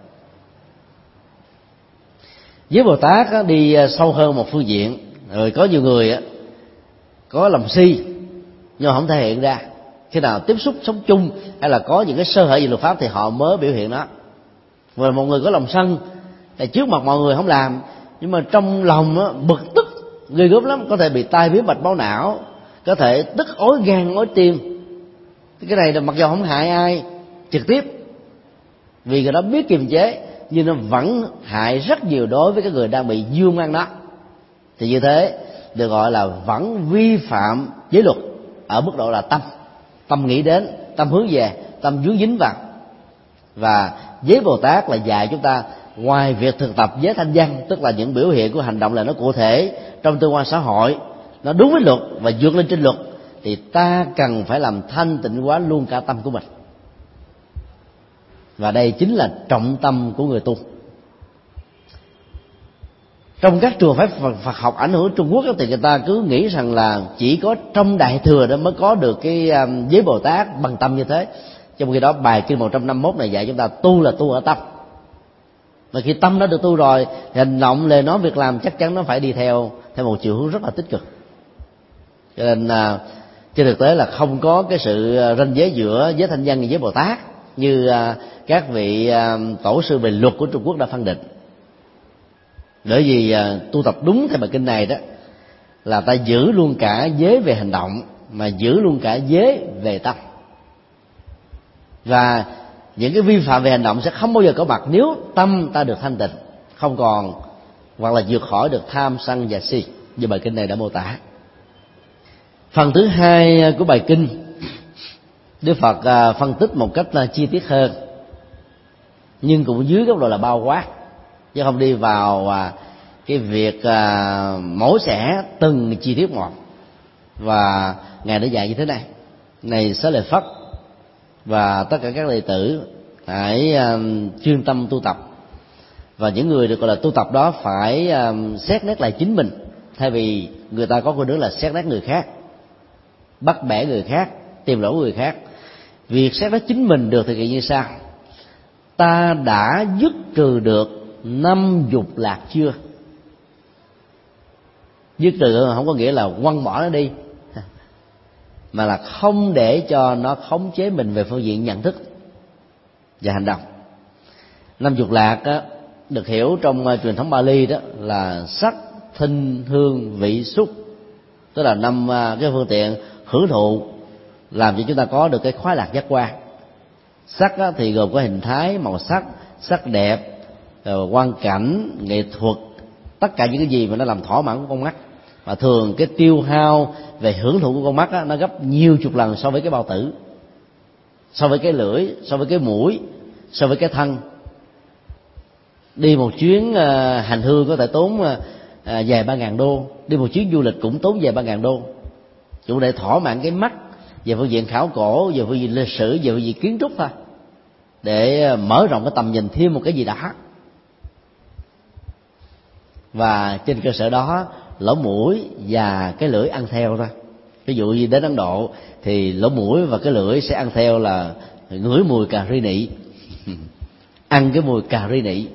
B: Giới Bồ Tát đi sâu hơn một phương diện. Rồi có nhiều người có lòng si nhưng không thể hiện ra. Khi nào tiếp xúc sống chung hay là có những cái sơ hở về luật pháp thì họ mới biểu hiện nó. Và một người có lòng sân thì trước mặt mọi người không làm, nhưng mà trong lòng đó, bực tức ghê gớm lắm, có thể bị tai biến mạch máu não, có thể tức ối gan ối tim. Cái này là mặc dù không hại ai trực tiếp, vì người đó biết kiềm chế, nhưng nó vẫn hại rất nhiều đối với cái người đang bị dương ăn đó. Thì như thế được gọi là vẫn vi phạm giới luật ở mức độ là tâm, tâm nghĩ đến, tâm hướng về, tâm vướng dính vào. Và giới Bồ Tát là dạy chúng ta ngoài việc thực tập giới thanh văn, tức là những biểu hiện của hành động là nó cụ thể trong tương quan xã hội, nó đúng với luật và vượt lên trên luật, thì ta cần phải làm thanh tịnh hóa luôn cả tâm của mình. Và đây chính là trọng tâm của người tu. Trong các trường phái Phật học ảnh hưởng Trung Quốc thì người ta cứ nghĩ rằng là chỉ có trong Đại Thừa đó mới có được cái giới Bồ Tát bằng tâm như thế. Trong khi đó bài kinh một trăm năm mươi mốt này dạy chúng ta tu là tu ở tâm. Mà khi tâm đã được tu rồi thì hành động, lời nói, việc làm chắc chắn nó phải đi theo theo một chiều hướng rất là tích cực. Cho nên à, trên thực tế là không có cái sự ranh giới giữa giới thanh văn và giới Bồ Tát như à, các vị à, tổ sư về luật của Trung Quốc đã phân định. Bởi vì à, tu tập đúng theo bài kinh này đó là ta giữ luôn cả giới về hành động mà giữ luôn cả giới về tâm. Và những cái vi phạm về hành động sẽ không bao giờ có mặt nếu tâm ta được thanh tịnh, không còn, hoặc là vượt khỏi được tham sân và si, như bài kinh này đã mô tả. Phần thứ hai của bài kinh, Đức Phật phân tích một cách chi tiết hơn, nhưng cũng dưới góc độ là bao quát, chứ không đi vào cái việc mổ xẻ từng chi tiết một. Và ngài đã dạy như thế này: này Xá Lợi Phất và tất cả các đệ tử hãy chuyên tâm tu tập, và những người được gọi là tu tập đó phải xét nét lại chính mình, thay vì người ta có khuynh hướng là xét nét người khác, bắt bẻ người khác, tìm lỗi người khác. Việc xét nét chính mình được thực hiện như sau: ta đã dứt trừ được năm dục lạc chưa? Dứt trừ không có nghĩa là quăng bỏ nó đi, mà là không để cho nó khống chế mình về phương diện nhận thức và hành động. Năm dục lạc á, được hiểu trong uh, truyền thống Bali đó là sắc, thinh, hương, vị, xúc, tức là năm uh, cái phương tiện hưởng thụ làm cho chúng ta có được cái khoái lạc giác quan. Sắc á, thì gồm có hình thái, màu sắc, sắc đẹp, rồi quang cảnh, nghệ thuật, tất cả những cái gì mà nó làm thỏa mãn của con mắt. Và thường cái tiêu hao về hưởng thụ của con mắt á, nó gấp nhiều chục lần so với cái bao tử, so với cái lưỡi, so với cái mũi, so với cái thân. Đi một chuyến uh, hành hương có thể tốn uh, vài ba ngàn đô, đi một chuyến du lịch cũng tốn vài ba ngàn đô, chủ để thỏa mãn cái mắt về phương diện khảo cổ, về phương diện lịch sử, về phương diện kiến trúc thôi, để mở rộng cái tầm nhìn thêm một cái gì đó. Và trên cơ sở đó lỗ mũi và cái lưỡi ăn theo thôi. Ví dụ như đến Ấn Độ thì lỗ mũi và cái lưỡi sẽ ăn theo là ngửi mùi cà ri nị, ăn cái mùi cà ri nị.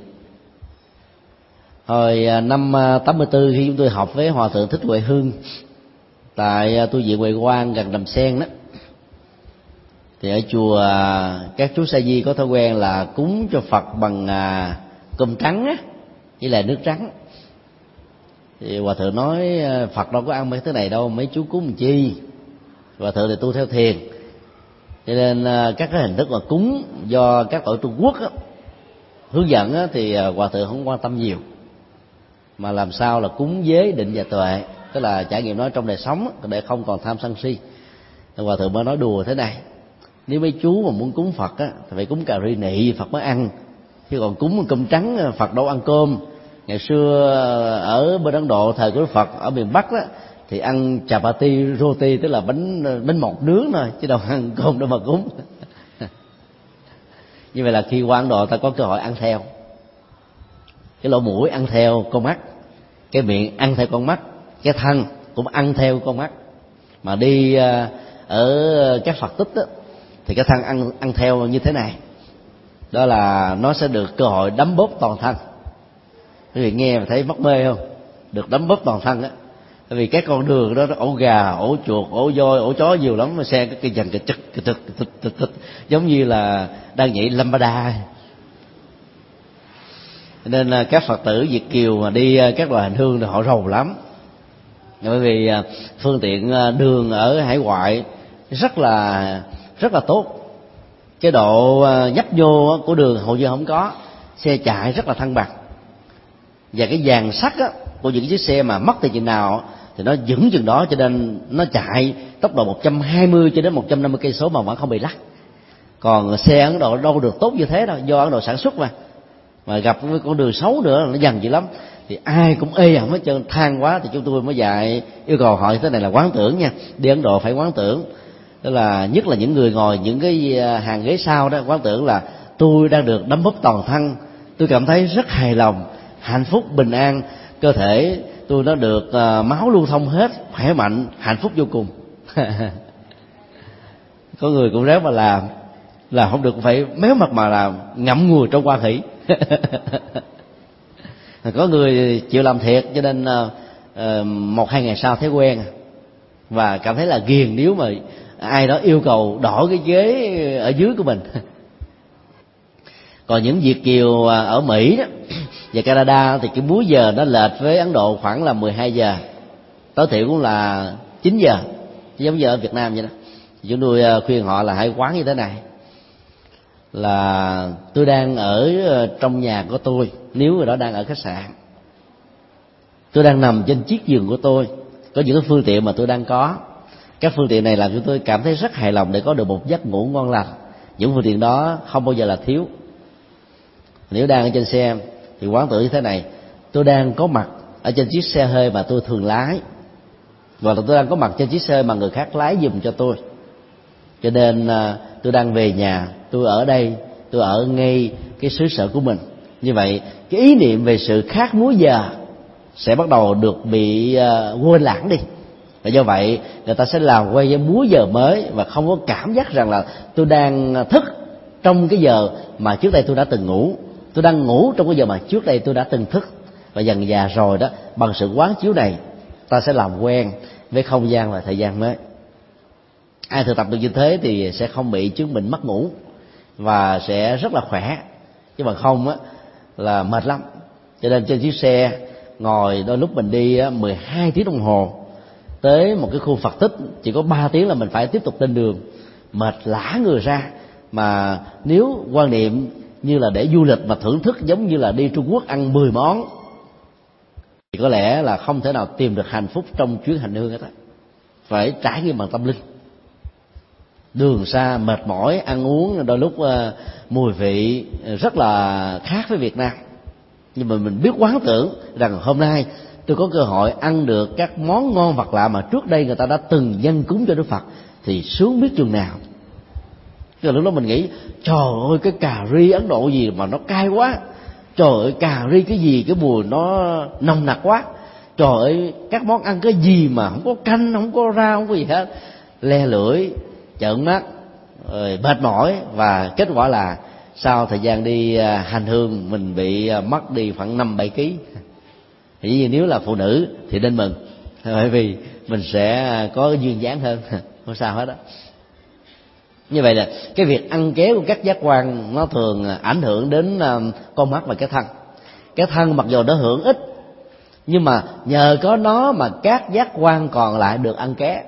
B: Hồi năm tám mươi tư khi chúng tôi học với Hòa thượng Thích Huệ Hương tại tu viện Huệ Quang gần Đầm Sen đó, thì ở chùa các chú sa di có thói quen là cúng cho Phật bằng cơm trắng á, với lại nước trắng. Thì Hòa thượng nói Phật đâu có ăn mấy thứ này đâu, mấy chú cúng làm chi. Hòa thượng thì tu theo thiền, cho nên các cái hình thức mà cúng do các tổ Trung Quốc á, hướng dẫn á, thì Hòa thượng không quan tâm nhiều, mà làm sao là cúng giới định và tuệ, tức là trải nghiệm nó trong đời sống để không còn tham sân si. Thì Hòa thượng mới nói đùa thế này: nếu mấy chú mà muốn cúng Phật á thì phải cúng cà ri nị Phật mới ăn, chứ còn cúng cơm trắng Phật đâu ăn cơm. Ngày xưa ở bên Ấn Độ thời của Đức Phật ở miền Bắc đó thì ăn chapati roti, tức là bánh bánh mọc nướng thôi, chứ đâu ăn cơm đâu mà cúng. Như vậy là khi qua Ấn Độ ta có cơ hội ăn theo. Cái lỗ mũi ăn theo con mắt, cái miệng ăn theo con mắt, cái thân cũng ăn theo con mắt. Mà đi ở các Phật tích đó, thì cái thân ăn ăn theo như thế này, đó là nó sẽ được cơ hội đấm bóp toàn thân. Quý vị nghe mà thấy mắc mê không? Được đấm bóp toàn thân á. Tại vì các con đường đó, nó ổ gà, ổ chuột, ổ voi, ổ chó nhiều lắm, mà xe cái cây dần cái chực cái thực thực thực thực giống như là đang nhảy lambada. Nên các Phật tử Việt kiều mà đi các đoàn hành hương thì họ rầu lắm, bởi vì phương tiện đường ở hải ngoại rất là rất là tốt. Cái độ nhấp nhô của đường hầu như không có, xe chạy rất là thăng bằng. Và cái dàn sắt á, của những chiếc xe mà mất từ chừng nào thì nó vững chừng đó, cho nên nó chạy tốc độ một trăm hai mươi cho đến một trăm năm mươi cây số mà vẫn không bị lắc. Còn xe Ấn Độ đâu được tốt như thế đâu, do Ấn Độ sản xuất mà mà gặp với con đường xấu nữa nó dằn dữ lắm, thì ai cũng ê ẩm hết trơn, than quá. Thì chúng tôi mới dạy yêu cầu họ như thế này là quán tưởng nha, đi Ấn Độ phải quán tưởng. Tức là nhất là những người ngồi những cái hàng ghế sau đó, quán tưởng là tôi đang được đấm bóp toàn thân, tôi cảm thấy rất hài lòng, hạnh phúc, bình an, cơ thể tôi nó được uh, máu lưu thông hết, khỏe mạnh, hạnh phúc vô cùng. Có người cũng ráng mà làm, là không được phải méo mặt mà làm, ngậm ngùi trong quan hỷ. Có người chịu làm thiệt, cho nên uh, uh, một hai ngày sau thấy quen và cảm thấy là ghiền nếu mà ai đó yêu cầu đổi cái ghế ở dưới của mình. Còn những Việt kiều ở Mỹ đó và Canada thì cái múi giờ nó lệch với Ấn Độ khoảng là mười hai giờ, tối thiểu cũng là chín giờ, giống giờ ở Việt Nam vậy đó. Chúng tôi khuyên họ là hãy quán như thế này, là tôi đang ở trong nhà của tôi, nếu người đó đang ở khách sạn, tôi đang nằm trên chiếc giường của tôi, có những cái phương tiện mà tôi đang có, các phương tiện này làm cho tôi cảm thấy rất hài lòng để có được một giấc ngủ ngon lành. Những phương tiện đó không bao giờ là thiếu. Nếu đang ở trên xe thì quán tưởng như thế này: tôi đang có mặt ở trên chiếc xe hơi mà tôi thường lái, hoặc là tôi đang có mặt trên chiếc xe mà người khác lái giùm cho tôi, cho nên tôi đang về nhà, tôi ở đây, tôi ở ngay cái xứ sở của mình. Như vậy cái ý niệm về sự khác múi giờ sẽ bắt đầu được bị quên lãng đi, và do vậy người ta sẽ làm quay với múi giờ mới và không có cảm giác rằng là tôi đang thức trong cái giờ mà trước đây tôi đã từng ngủ, tôi đang ngủ trong cái giờ mà trước đây tôi đã từng thức. Và dần dà rồi đó, bằng sự quán chiếu này, ta sẽ làm quen với không gian và thời gian mới. Ai thực tập được như thế thì sẽ không bị chứng bệnh mất ngủ và sẽ rất là khỏe, chứ bằng không á là mệt lắm. Cho nên trên chiếc xe ngồi đôi lúc mình đi mười hai tiếng đồng hồ, tới một cái khu Phật tích chỉ có ba tiếng là mình phải tiếp tục lên đường, mệt lả người ra. Mà nếu quan niệm như là để du lịch mà thưởng thức giống như là đi Trung Quốc ăn mười món thì có lẽ là không thể nào tìm được hạnh phúc trong chuyến hành hương hết á. Phải trải nghiệm bằng tâm linh. Đường xa mệt mỏi, ăn uống đôi lúc uh, mùi vị rất là khác với Việt Nam, nhưng mà mình biết quán tưởng rằng hôm nay tôi có cơ hội ăn được các món ngon vật lạ mà trước đây người ta đã từng dâng cúng cho Đức Phật, thì sướng biết chừng nào. Rồi lúc đó mình nghĩ trời ơi, cái cà ri Ấn Độ gì mà nó cay quá, trời ơi cà ri cái gì cái mùi nó nồng nặc quá, trời ơi các món ăn cái gì mà không có canh, không có rau, không có gì hết. Le lưỡi, trợn mắt, rồi mệt mỏi, và kết quả là sau thời gian đi hành hương mình bị mất đi khoảng năm bảy ký. Thì nếu là phụ nữ thì nên mừng, bởi vì mình sẽ có duyên dáng hơn, không sao hết đó. Như vậy là cái việc ăn ké của các giác quan nó thường ảnh hưởng đến con mắt và cái thân. Cái thân mặc dù nó hưởng ít, nhưng mà nhờ có nó mà các giác quan còn lại được ăn ké.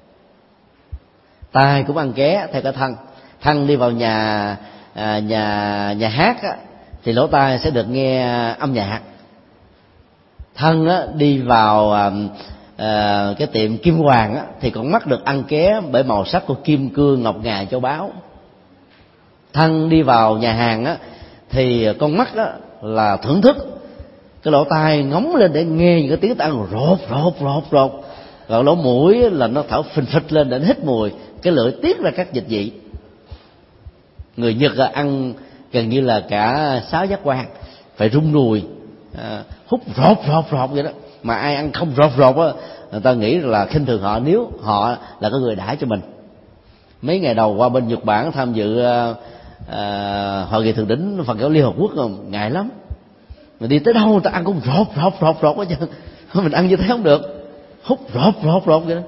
B: Tai cũng ăn ké theo cái thân. Thân đi vào nhà à, nhà nhà hát á, thì lỗ tai sẽ được nghe âm nhạc. Thân á, đi vào à, à, cái tiệm kim hoàng á, thì con mắt được ăn ké bởi màu sắc của kim cương, ngọc ngà, châu báu. Thân đi vào nhà hàng á, thì con mắt đó là thưởng thức, cái lỗ tai ngóng lên để nghe những cái tiếng ta ăn rột rột rột rột, còn lỗ mũi là nó thở phình phịch lên để hít mùi, cái lưỡi tiết ra các dịch vị. Người Nhật ăn gần như là cả sáu giác quan, phải rung đùi, à, hút rột rột rột vậy đó. Mà ai ăn không rột rột á, người ta nghĩ là khinh thường họ nếu họ là cái người đãi cho mình. Mấy ngày đầu qua bên Nhật Bản tham dự à, hội nghị thượng đỉnh Phật giáo Liên Hợp Quốc, ngại lắm. Mình đi tới đâu người ta ăn cũng rột rột rột rột hết trơn, mình ăn như thế không được, hút rột rột rột vậy đó.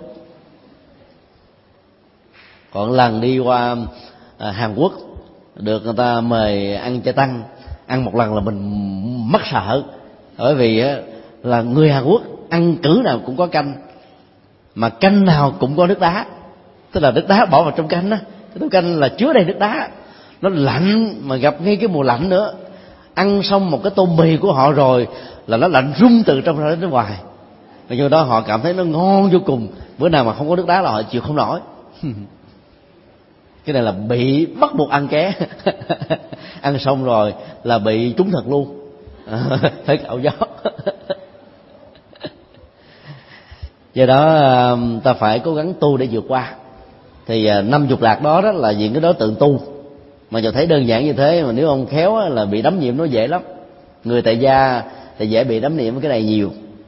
B: Còn lần đi qua à, Hàn Quốc được người ta mời ăn chay tăng, ăn một lần là mình mất sợ, bởi vì á, là người Hàn Quốc ăn cử nào cũng có canh, mà canh nào cũng có nước đá, tức là nước đá bỏ vào trong canh á, cái nước canh là chứa đầy nước đá, nó lạnh mà gặp ngay cái mùa lạnh nữa. Ăn xong một cái tô mì của họ rồi là nó lạnh rung từ trong ra đến ngoài, và do đó họ cảm thấy nó ngon vô cùng. Bữa nào mà không có nước đá là họ chịu không nổi. Cái này là bị bắt buộc ăn ké. Ăn xong rồi là bị trúng thật luôn, phải cạo gió. Do đó ta phải cố gắng tu để vượt qua. Thì năm dục lạc đó, đó là những cái đối tượng tu mà giờ thấy đơn giản như thế, mà nếu ông khéo là bị đắm nhiễm nó dễ lắm. Người tại gia thì dễ bị đắm nhiễm cái này nhiều.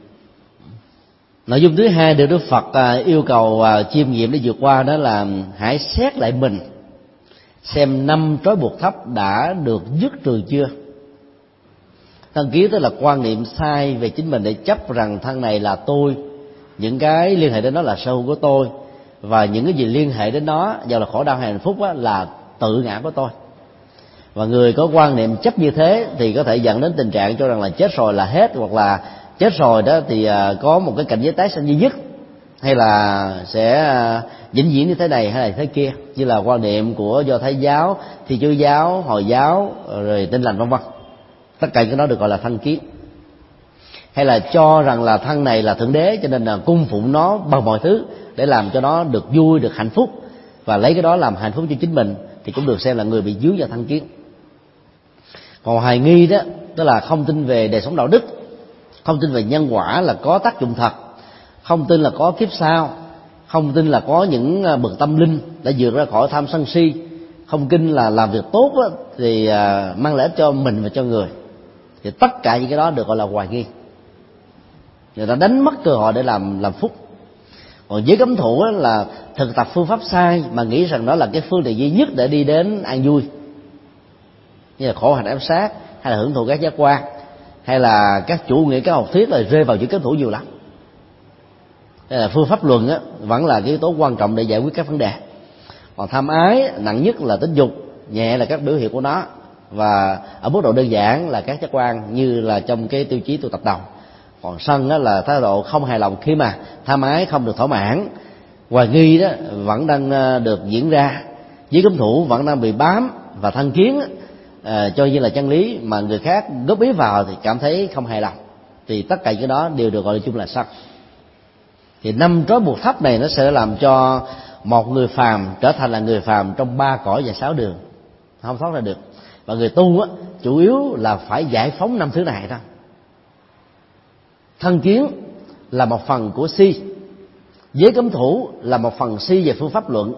B: Nội dung thứ hai được Đức Phật yêu cầu chiêm nghiệm để vượt qua, đó là hãy xét lại mình, xem năm trói buộc thấp đã được dứt trừ chưa. Thân kiến tức là quan niệm sai về chính mình để chấp rằng thân này là tôi, những cái liên hệ đến nó là sở hữu của tôi, và những cái gì liên hệ đến nó, dù là khổ đau hay hạnh phúc á, là tự ngã của tôi. Và người có quan niệm chấp như thế thì có thể dẫn đến tình trạng cho rằng là chết rồi là hết, hoặc là chết rồi đó thì có một cái cảnh giới tái sanh duy nhất, hay là sẽ vĩnh viễn như thế này hay là thế kia, như là quan niệm của Do Thái giáo, Thiên Chúa giáo, Hồi giáo, rồi Tin Lành vân vân. Tất cả cái đó được gọi là thân kiến. Hay là cho rằng là thân này là thượng đế, cho nên là cung phụng nó bằng mọi thứ để làm cho nó được vui, được hạnh phúc, và lấy cái đó làm hạnh phúc cho chính mình, thì cũng được xem là người bị dướng vào thân kiến. Còn hoài nghi đó, tức là không tin về đời sống đạo đức, không tin về nhân quả là có tác dụng thật, không tin là có kiếp sau, không tin là có những bậc tâm linh đã vượt ra khỏi tham sân si, không tin là làm việc tốt đó, thì mang lợi ích cho mình và cho người. Thì tất cả những cái đó được gọi là hoài nghi. Người ta đánh mất cơ hội để làm làm phúc. Còn giới cấm thủ là thực tập phương pháp sai mà nghĩ rằng đó là cái phương tiện duy nhất để đi đến an vui, như là khổ hạnh ám sát, hay là hưởng thụ các giác quan, hay là các chủ nghĩa, các học thuyết là rơi vào giới cấm thủ nhiều lắm. Đây là phương pháp luận á, vẫn là cái yếu tố quan trọng để giải quyết các vấn đề. Còn tham ái nặng nhất là tính dục, nhẹ là các biểu hiện của nó, và ở mức độ đơn giản là các giác quan, như là trong cái tiêu chí tu tập đầu. Còn sân đó là thái độ không hài lòng khi mà tham ái không được thỏa mãn. Hoài nghi đó vẫn đang được diễn ra, giới cấm thủ vẫn đang bị bám và thân kiến à, cho như là chân lý, mà người khác góp ý vào thì cảm thấy không hài lòng. Thì tất cả cái đó đều được gọi là chung là sân. Thì năm trói buộc thấp này nó sẽ làm cho một người phàm trở thành là người phàm trong ba cõi và sáu đường, không thoát ra được. Và người tu á, chủ yếu là phải giải phóng năm thứ này thôi. Thân kiến là một phần của si, giới cấm thủ là một phần si về phương pháp luận,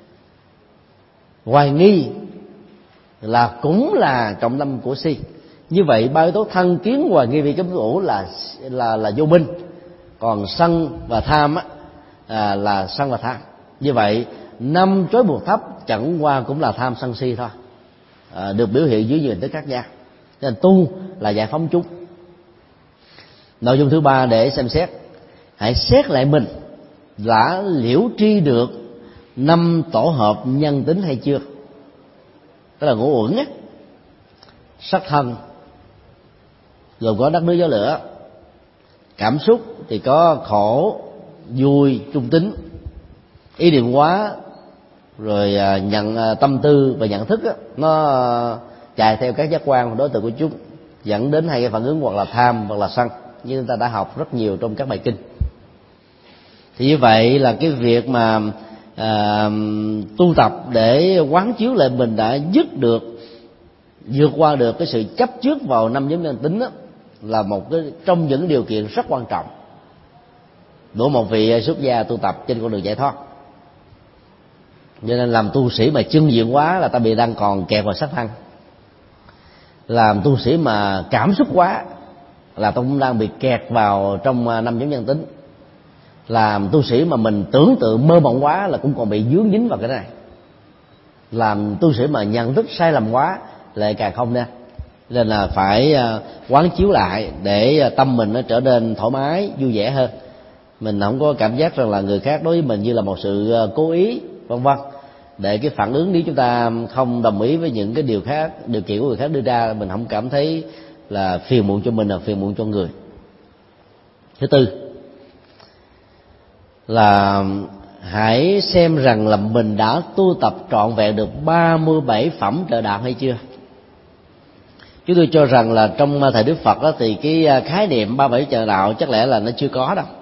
B: hoài nghi là cũng là trọng tâm của si. Như vậy ba yếu tố thân kiến, hoài nghi, vi cấm thủ là là là vô minh. Còn sân và tham á, à, là sân và tham. Như vậy năm trói buộc thấp chẳng qua cũng là tham sân si thôi, à, được biểu hiện dưới nhiều hình thức khác nhau. Nên tu là giải phóng chúng. Nội dung thứ ba để xem xét, hãy xét lại mình đã liễu tri được năm tổ hợp nhân tính hay chưa. Tức là ngũ uẩn á, sắc thân gồm có đất nước gió lửa, cảm xúc thì có khổ, vui, trung tính, ý niệm hóa, rồi nhận tâm tư và nhận thức á, nó chạy theo các giác quan và đối tượng của chúng, dẫn đến hai cái phản ứng hoặc là tham hoặc là sân, như chúng ta đã học rất nhiều trong các bài kinh. Thì như vậy là cái việc mà à, tu tập để quán chiếu lại mình đã dứt được vượt qua được cái sự chấp trước vào năm nhóm nhân tính đó, là một cái trong những điều kiện rất quan trọng của một vị xuất gia tu tập trên con đường giải thoát. Cho nên làm tu sĩ mà chưng diện quá là ta bị đang còn kẹt vào sắc thân, làm tu sĩ mà cảm xúc quá là ta cũng đang bị kẹt vào trong năm nhóm nhân tính, làm tu sĩ mà mình tưởng tượng mơ mộng quá là cũng còn bị dướng dính vào cái này, làm tu sĩ mà nhận thức sai lầm quá lại càng không nè. Nên là phải quán chiếu lại để tâm mình nó trở nên thoải mái vui vẻ hơn, mình không có cảm giác rằng là người khác đối với mình như là một sự cố ý vân vân, để cái phản ứng nếu chúng ta không đồng ý với những cái điều khác, điều kiện của người khác đưa ra, mình không cảm thấy là phiền muộn cho mình là phiền muộn cho người. Thứ tư là hãy xem rằng là mình đã tu tập trọn vẹn được ba mươi bảy phẩm trợ đạo hay chưa. Chúng tôi cho rằng là trong thời Đức Phật đó, thì cái khái niệm ba mươi bảy trợ đạo chắc lẽ là nó chưa có đâu.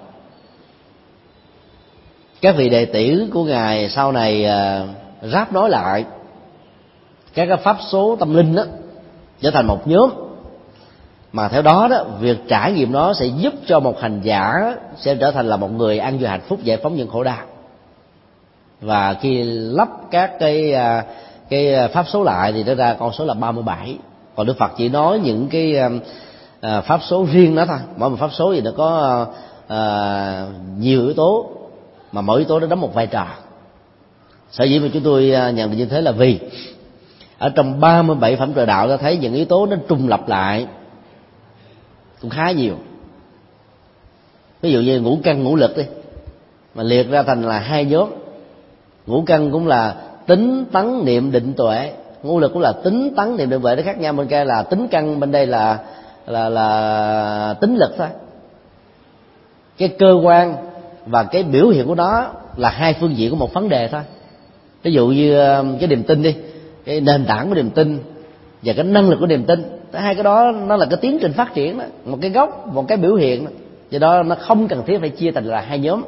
B: Các vị đệ tử của Ngài sau này uh, ráp nói lại các cái pháp số tâm linh đó trở thành một nhóm, mà theo đó đó việc trải nghiệm đó sẽ giúp cho một hành giả sẽ trở thành là một người an vui hạnh phúc, giải phóng những khổ đau. Và khi lắp các cái cái pháp số lại thì nó ra con số là ba mươi bảy. Còn Đức Phật chỉ nói những cái pháp số riêng đó thôi. Mỗi một pháp số thì nó có à, nhiều yếu tố, mà mỗi yếu tố nó đóng một vai trò. Sở dĩ mà chúng tôi nhận định như thế là vì ở trong ba mươi bảy phẩm trợ đạo ta thấy những yếu tố nó trùng lặp lại cũng khá nhiều. Ví dụ như ngũ căn ngũ lực đi, mà liệt ra thành là hai nhóm. Ngũ căn cũng là tính tấn niệm định tuệ, ngũ lực cũng là tính tấn niệm định tuệ, nó khác nhau. Bên kia là tính căn, bên đây là là là tính lực thôi. Cái cơ quan và cái biểu hiện của nó là hai phương diện của một vấn đề thôi. Ví dụ như cái niềm tin đi, cái nền tảng của niềm tin và cái năng lực của niềm tin, hai cái đó nó là cái tiến trình phát triển đó, một cái gốc, một cái biểu hiện đó. Do đó nó không cần thiết phải chia thành là hai nhóm.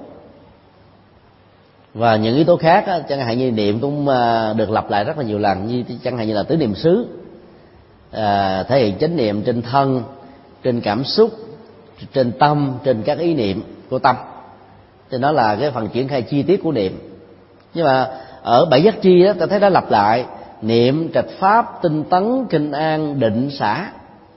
B: Và những yếu tố khác đó, chẳng hạn như niệm cũng được lặp lại rất là nhiều lần, như chẳng hạn như là tứ niệm xứ, à, thể hiện chánh niệm trên thân, trên cảm xúc, trên tâm, trên các ý niệm của tâm. Thì nó là cái phần triển khai chi tiết của niệm. Nhưng mà ở bảy giác chi đó, ta thấy nó lặp lại niệm, trạch pháp, tinh tấn, kinh an, định, xả.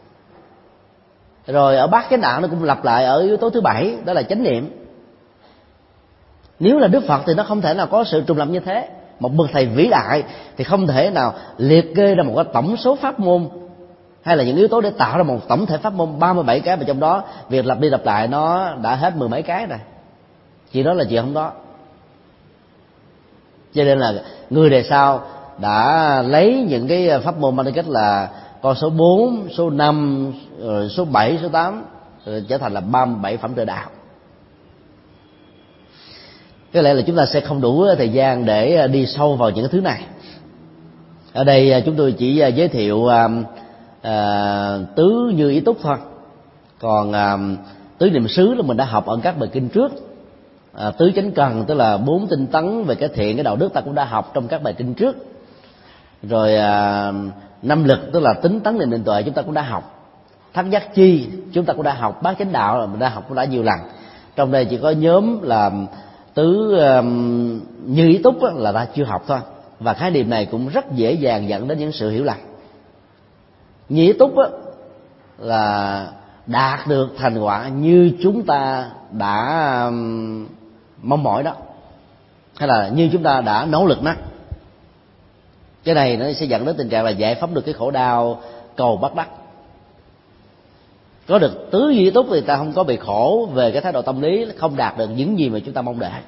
B: Rồi ở bát chánh đạo nó cũng lặp lại ở yếu tố thứ bảy, đó là chánh niệm. Nếu là Đức Phật thì nó không thể nào có sự trùng lặp như thế. Một bậc thầy vĩ đại thì không thể nào liệt kê ra một cái tổng số pháp môn hay là những yếu tố để tạo ra một tổng thể pháp môn ba mươi bảy cái, mà trong đó việc lặp đi lặp lại nó đã hết mười mấy cái rồi. Chỉ đó là chuyện không đó. Cho nên là người đề sau đã lấy những cái pháp môn mang tính cách là con số bốn, số năm, rồi số bảy, số tám rồi trở thành là ba mươi bảy phẩm trợ đạo. Có lẽ là chúng ta sẽ không đủ thời gian để đi sâu vào những cái thứ này. Ở đây chúng tôi chỉ giới thiệu à, tứ như ý túc thôi. Còn à, tứ niệm xứ là mình đã học ở các bài kinh trước. À, tứ chánh cần tức là bốn tinh tấn về cái thiện, cái đạo đức ta cũng đã học trong các bài kinh trước. Rồi à, năm lực tức là tính tấn niệm định tuệ chúng ta cũng đã học. Thất giác chi chúng ta cũng đã học, bát chánh đạo là mình đã học cũng đã nhiều lần. Trong đây chỉ có nhóm là tứ um, như ý túc là ta chưa học thôi. Và khái niệm này cũng rất dễ dàng dẫn đến những sự hiểu lầm. Như ý túc là đạt được thành quả như chúng ta đã um, mong mỏi đó, hay là như chúng ta đã nỗ lực đó. Cái này nó sẽ dẫn đến tình trạng là giải phóng được cái khổ đau cầu bắt đắc. Có được tứ duy túc thì ta không có bị khổ về cái thái độ tâm lý, không đạt được những gì mà chúng ta mong đợi.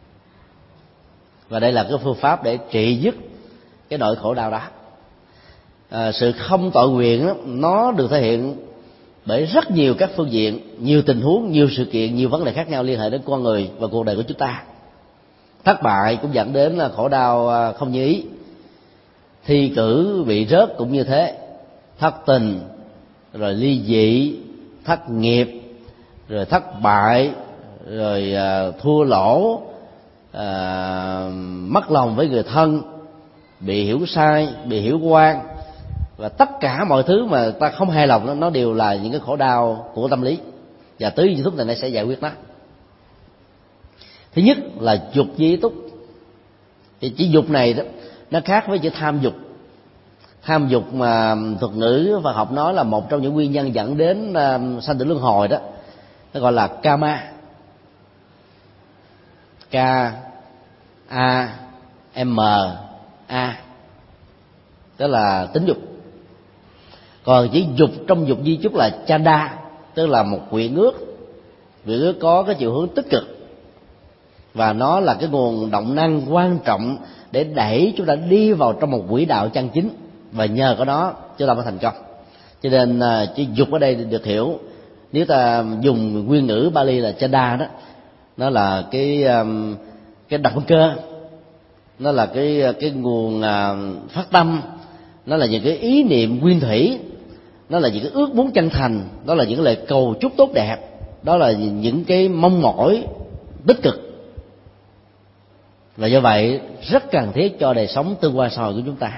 B: Và đây là cái phương pháp để trị dứt cái nỗi khổ đau đó. À, sự không tội nguyện đó, nó được thể hiện bởi rất nhiều các phương diện, nhiều tình huống, nhiều sự kiện, nhiều vấn đề khác nhau liên hệ đến con người và cuộc đời của chúng ta. Thất bại cũng dẫn đến là khổ đau không như ý. Thi cử bị rớt cũng như thế. Thất tình, rồi ly dị, thất nghiệp, rồi thất bại, rồi uh, thua lỗ, uh, mất lòng với người thân, bị hiểu sai, bị hiểu oan, và tất cả mọi thứ mà ta không hài lòng nó, nó đều là những cái khổ đau của tâm lý, và tứ duy túc này nó sẽ giải quyết nó. Thứ nhất là dục duy túc. Thì chữ dục này đó nó khác với chữ tham dục. Tham dục mà thuật ngữ và học nói là một trong những nguyên nhân dẫn đến uh, sanh tử luân hồi đó, nó gọi là kama. K A M A, tức là tính dục. Còn chữ dục trong dục di chúc là chanda, tức là một nguyện ước. Nguyện ước có cái chiều hướng tích cực, và nó là cái nguồn động năng quan trọng để đẩy chúng ta đi vào trong một quỹ đạo chân chính, và nhờ có đó chúng ta mới thành công. Cho nên chữ dục ở đây được hiểu, nếu ta dùng nguyên ngữ Bali là chanda đó, nó là cái cái động cơ, nó là cái cái nguồn phát tâm, nó là những cái ý niệm nguyên thủy, nó là những cái ước muốn chân thành, đó là những lời cầu chúc tốt đẹp, đó là những cái mong mỏi tích cực. Và do vậy rất cần thiết cho đời sống tương quan xã hội của chúng ta.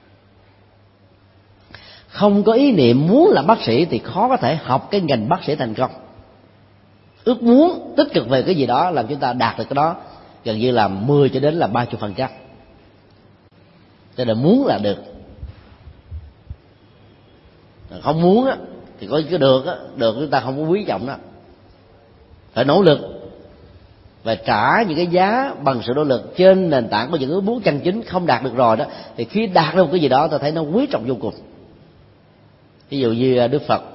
B: Không có ý niệm muốn làm bác sĩ thì khó có thể học cái ngành bác sĩ thành công. Ước muốn tích cực về cái gì đó làm chúng ta đạt được cái đó gần như là mười cho đến là ba mươi phần trăm. Cho nên muốn là được, không muốn á thì có cái được á, được chúng ta không có quý trọng đó. Phải nỗ lực và trả những cái giá bằng sự nỗ lực trên nền tảng của những ước muốn chân chính. Không đạt được rồi đó thì khi đạt được cái gì đó ta thấy nó quý trọng vô cùng. Ví dụ như Đức Phật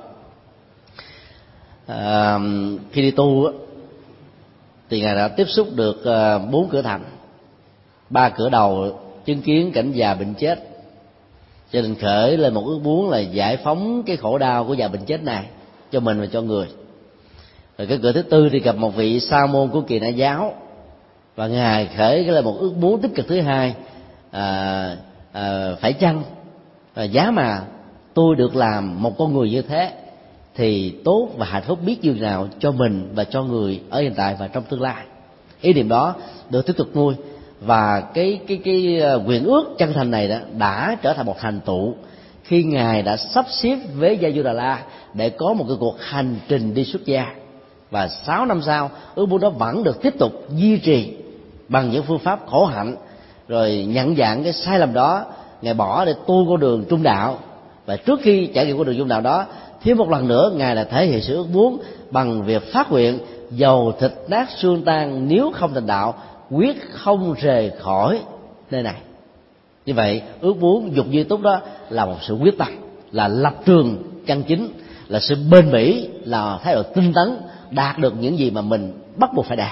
B: à, khi đi tu á, thì ngài đã tiếp xúc được bốn cửa thành. Ba cửa đầu chứng kiến cảnh già bệnh chết, cho nên khởi lên một ước muốn là giải phóng cái khổ đau của già bệnh chết này cho mình và cho người. Rồi cái cửa thứ tư thì gặp một vị sa môn của Kỳ Na giáo, và ngài khởi lên một ước muốn tích cực thứ hai, à, à, phải chăng à, giá mà tôi được làm một con người như thế thì tốt và hạnh phúc biết như nào cho mình và cho người ở hiện tại và trong tương lai. Ý niệm đó được tiếp tục nuôi, và cái cái cái nguyện ước chân thành này đó đã trở thành một thành tựu khi ngài đã sắp xếp với Gia Du Đà La để có một cái cuộc hành trình đi xuất gia. Và sáu năm sau, ước muốn đó vẫn được tiếp tục duy trì bằng những phương pháp khổ hạnh. Rồi nhận dạng cái sai lầm đó, ngài bỏ để tu con đường trung đạo. Và trước khi trải nghiệm con đường trung đạo đó, thêm một lần nữa ngài là thể hiện sự ước muốn bằng việc phát nguyện: dầu thịt nát xương tan nếu không thành đạo, quyết không rời khỏi nơi này. Như vậy ước muốn dục duy túc đó là một sự quyết tâm, là lập trường chân chính, là sự bền bỉ, là thái độ tinh tấn đạt được những gì mà mình bắt buộc phải đạt.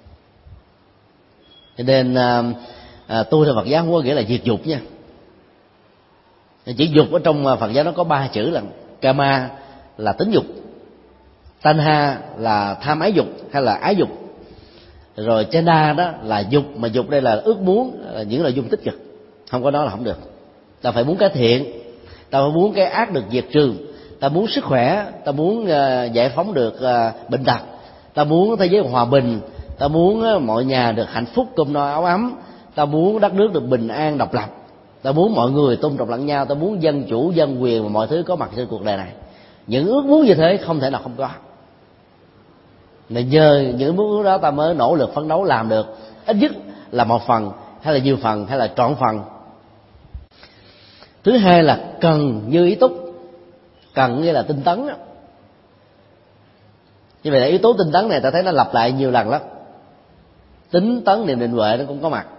B: Cho nên à, à, tu theo Phật giáo không có nghĩa là diệt dục nha. Chữ dục ở trong Phật giáo nó có ba chữ là kama là tính dục, tanha là tham ái dục hay là ái dục, rồi chanda đó là dục, mà dục đây là ước muốn, là những nội dung tích cực. Không có đó là không được. Ta phải muốn cái thiện, ta phải muốn cái ác được diệt trừ, ta muốn sức khỏe, ta muốn uh, giải phóng được uh, bệnh tật, ta muốn thế giới hòa bình, ta muốn uh, mọi nhà được hạnh phúc cơm no áo ấm, ta muốn đất nước được bình an độc lập, ta muốn mọi người tôn trọng lẫn nhau, ta muốn dân chủ dân quyền và mọi thứ có mặt trên cuộc đời này. Những ước muốn như thế không thể nào không có. Nên nhờ những ước muốn đó ta mới nỗ lực phấn đấu làm được ít nhất là một phần, hay là nhiều phần, hay là trọn phần. Thứ hai là cần như ý túc. Cần nghĩa là tinh tấn. Như vậy là yếu tố tinh tấn này ta thấy nó lặp lại nhiều lần lắm. Tính tấn niệm định huệ nó cũng có mặt,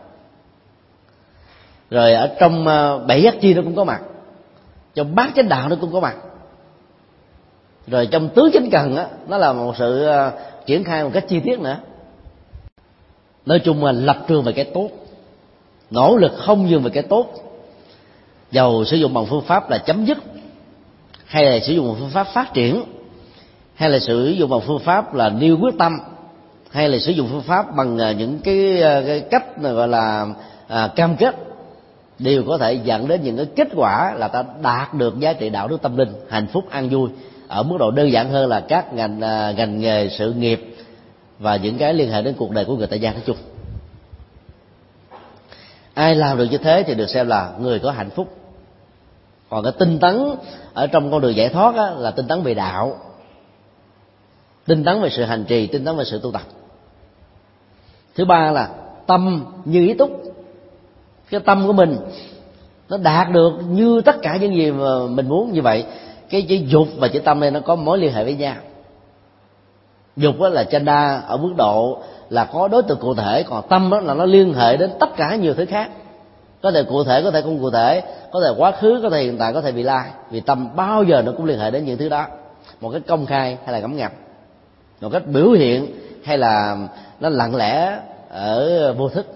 B: rồi ở trong bảy giác chi nó cũng có mặt, trong bát chánh đạo nó cũng có mặt, rồi trong tứ chánh cần á, nó là một sự triển khai một cách chi tiết nữa. Nói chung là lập trường về cái tốt, nỗ lực không dừng về cái tốt, dầu sử dụng bằng phương pháp là chấm dứt, hay là sử dụng bằng phương pháp phát triển, hay là sử dụng bằng phương pháp là nêu quyết tâm, hay là sử dụng phương pháp bằng những cái, cái cách gọi là à, cam kết, đều có thể dẫn đến những cái kết quả là ta đạt được giá trị đạo đức tâm linh, hạnh phúc an vui ở mức độ đơn giản hơn là các ngành à, ngành nghề sự nghiệp và những cái liên hệ đến cuộc đời của người tại gia nói chung. Ai làm được như thế thì được xem là người có hạnh phúc. Còn cái tinh tấn ở trong con đường giải thoát á, là tinh tấn về đạo, tinh tấn về sự hành trì, tinh tấn về sự tu tập. Thứ ba là tâm như ý túc. Cái tâm của mình nó đạt được như tất cả những gì mà mình muốn. Như vậy cái chữ dục và chữ tâm này nó có mối liên hệ với nhau. Dục đó là chanda ở mức độ là có đối tượng cụ thể, còn tâm đó là nó liên hệ đến tất cả nhiều thứ khác, có thể cụ thể, có thể không cụ thể, có thể quá khứ, có thể hiện tại, có thể vị lai. Vì tâm bao giờ nó cũng liên hệ đến những thứ đó, một cách công khai hay là ngấm ngầm, một cách biểu hiện hay là nó lặng lẽ ở vô thức.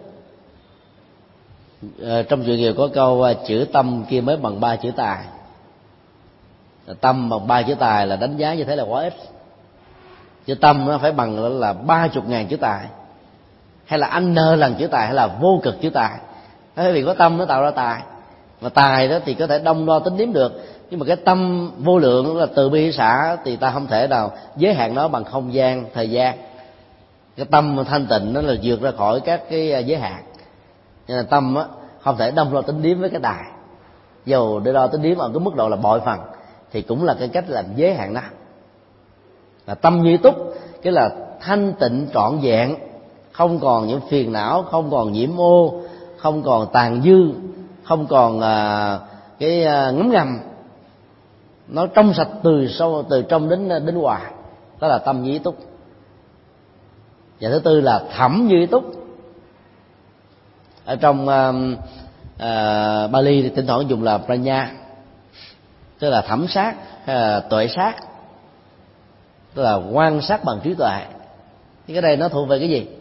B: À, trong chuyện Kiều có câu chữ tâm kia mới bằng ba chữ tài. Tâm bằng ba chữ tài là đánh giá như thế là quá ít. Chữ tâm nó phải bằng là ba chục ngàn chữ tài, hay là anh nơ lần chữ tài, hay là vô cực chữ tài. Bởi vì có tâm nó tạo ra tài, mà tài đó thì có thể đông đo tính đếm được, nhưng mà cái tâm vô lượng là từ bi hỷ xả thì ta không thể nào giới hạn nó bằng không gian thời gian. Cái tâm thanh tịnh nó là vượt ra khỏi các cái giới hạn, nên là tâm á không thể đông đo tính đếm với cái tài. Dù để đo tính đếm ở cái mức độ là bội phần thì cũng là cái cách làm giới hạn đó. Là tâm như túc, cái là thanh tịnh trọn vẹn, không còn những phiền não, không còn nhiễm ô, không còn tàn dư, không còn à, cái à, ngấm ngầm. Nó trong sạch từ sâu, từ trong đến đến ngoài. Đó là tâm như túc. Và thứ tư là thẩm như túc. Ở trong à, à, Bali thì thỉnh thoảng dùng là pranya, tức là thẩm sát hay là tuệ sát, tức là quan sát bằng trí tuệ. Thì cái đây nó thuộc về cái gì?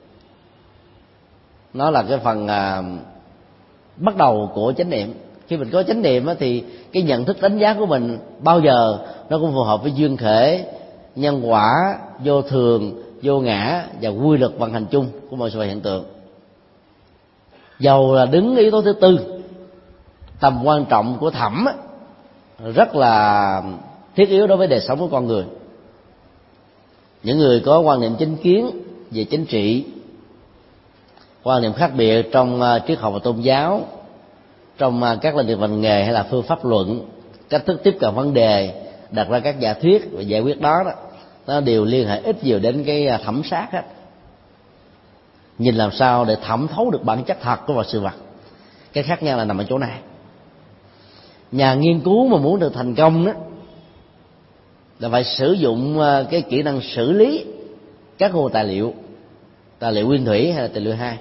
B: Nó là cái phần à, bắt đầu của chánh niệm. Khi mình có chánh niệm á, thì cái nhận thức đánh giá của mình bao giờ nó cũng phù hợp với duyên khể, nhân quả, vô thường, vô ngã và quy luật vận hành chung của mọi sự vật hiện tượng. Dầu là đứng yếu tố thứ tư, tầm quan trọng của thẩm á, rất là thiết yếu đối với đời sống của con người. Những người có quan niệm chính kiến về chính trị, quan niệm khác biệt trong triết học và tôn giáo, trong các lĩnh vực ngành nghề hay là phương pháp luận, cách thức tiếp cận vấn đề, đặt ra các giả thuyết và giải quyết đó, đó nó đều liên hệ ít nhiều đến cái thẩm sát hết. Nhìn làm sao để thẩm thấu được bản chất thật của mọi sự vật. Cái khác nhau là nằm ở chỗ này. Nhà nghiên cứu mà muốn được thành công đó là phải sử dụng cái kỹ năng xử lý các nguồn tài liệu, tài liệu nguyên thủy hay là tài liệu hai.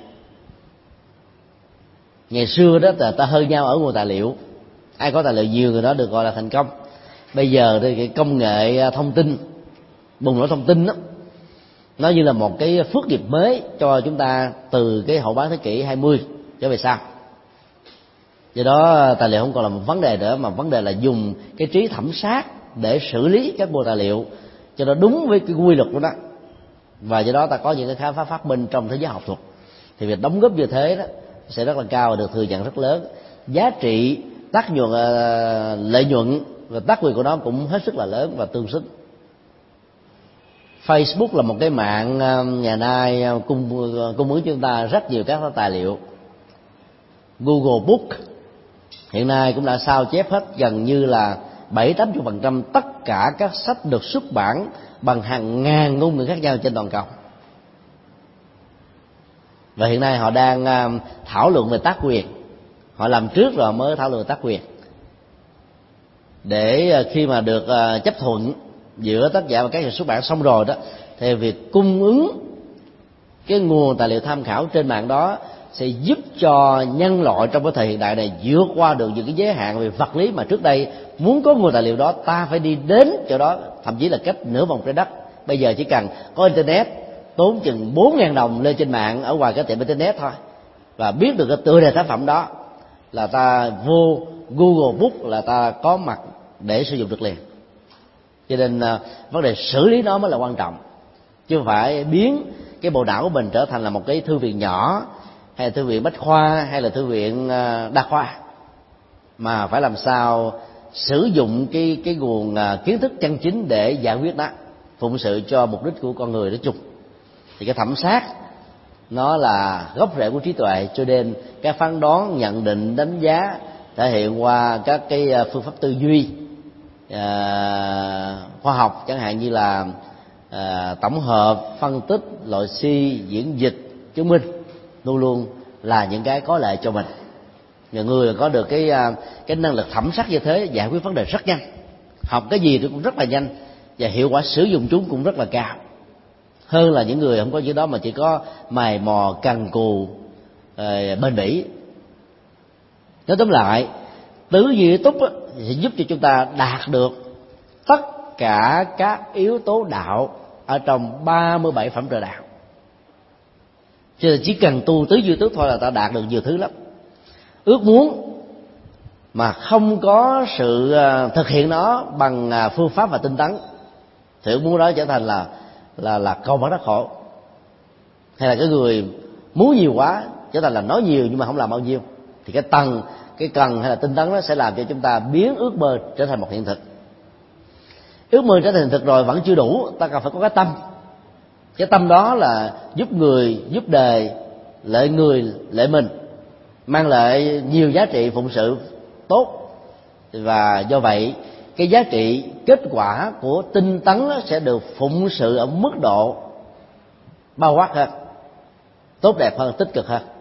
B: Ngày xưa đó ta, ta hơi nhau ở nguồn tài liệu, ai có tài liệu nhiều người đó được gọi là thành công. Bây giờ thì cái công nghệ thông tin, bùng nổ thông tin đó, nó như là một cái phước nghiệp mới cho chúng ta từ cái hậu bán thế kỷ hai mươi trở về sau. Do đó tài liệu không còn là một vấn đề nữa, mà vấn đề là dùng cái trí thẩm sát để xử lý các nguồn tài liệu cho nó đúng với cái quy luật của nó. Và do đó ta có những cái khám phá phát minh trong thế giới học thuật, thì việc đóng góp như thế đó sẽ rất là cao và được thừa nhận rất lớn. Giá trị tác nhuận, lợi nhuận và tác quyền của nó cũng hết sức là lớn và tương xứng. Facebook là một cái mạng ngày nay cung cung ứng cho chúng ta rất nhiều các tài liệu. Google Book hiện nay cũng đã sao chép hết gần như là bảy tám mươi phần trăm tất cả các sách được xuất bản bằng hàng ngàn ngôn ngữ khác nhau trên toàn cầu. Và hiện nay họ đang thảo luận về tác quyền. Họ làm trước rồi mới thảo luận tác quyền, để khi mà được chấp thuận giữa tác giả và các nhà xuất bản xong rồi đó, thì việc cung ứng cái nguồn tài liệu tham khảo trên mạng đó sẽ giúp cho nhân loại trong cái thời hiện đại này vượt qua được những cái giới hạn về vật lý mà trước đây muốn có nguồn tài liệu đó ta phải đi đến chỗ đó, thậm chí là cách nửa vòng trái đất. Bây giờ chỉ cần có internet, tốn chừng bốn ngàn đồng lên trên mạng ở ngoài cái tiệm internet thôi, và biết được cái tựa đề tác phẩm đó là ta vô Google Book là ta có mặt để sử dụng được liền. Cho nên uh, vấn đề xử lý nó mới là quan trọng, chứ không phải biến cái bộ não của mình trở thành là một cái thư viện nhỏ, hay là thư viện bách khoa, hay là thư viện uh, đa khoa, mà phải làm sao sử dụng cái cái nguồn uh, kiến thức chân chính để giải quyết nó, phụng sự cho mục đích của con người nói chung. Thì cái thẩm sát nó là gốc rễ của trí tuệ, cho nên các phán đoán, nhận định, đánh giá thể hiện qua các cái phương pháp tư duy à, khoa học, chẳng hạn như là à, tổng hợp, phân tích, loại suy, diễn dịch, chứng minh, luôn luôn là những cái có lợi cho mình. Nhiều người có được cái cái năng lực thẩm sắc như thế, giải quyết vấn đề rất nhanh, học cái gì cũng rất là nhanh, và hiệu quả sử dụng chúng cũng rất là cao, hơn là những người không có những đó mà chỉ có mày mò cần cù bền bỉ. Nói tóm lại, tứ duy túc sẽ giúp cho chúng ta đạt được tất cả các yếu tố đạo ở trong ba mươi bảy phẩm trời đạo. Cho nên chỉ cần tu tứ duy túc thôi là ta đạt được nhiều thứ lắm. Ước muốn mà không có sự thực hiện nó bằng phương pháp và tinh tấn thì ước muốn đó trở thành là là là câu bất đắc khổ. Hay là cái người muốn nhiều quá trở thành là nói nhiều nhưng mà không làm bao nhiêu, thì cái tầng cái cần hay là tinh tấn nó sẽ làm cho chúng ta biến ước mơ trở thành một hiện thực. Ước mơ trở thành hiện thực rồi vẫn chưa đủ, ta cần phải có cái tâm. Cái tâm đó là giúp người, giúp đời, lợi người, lợi mình, mang lại nhiều giá trị phụng sự tốt. Và do vậy cái giá trị kết quả của tinh tấn sẽ được phụng sự ở mức độ bao quát hơn, tốt đẹp hơn, tích cực hơn.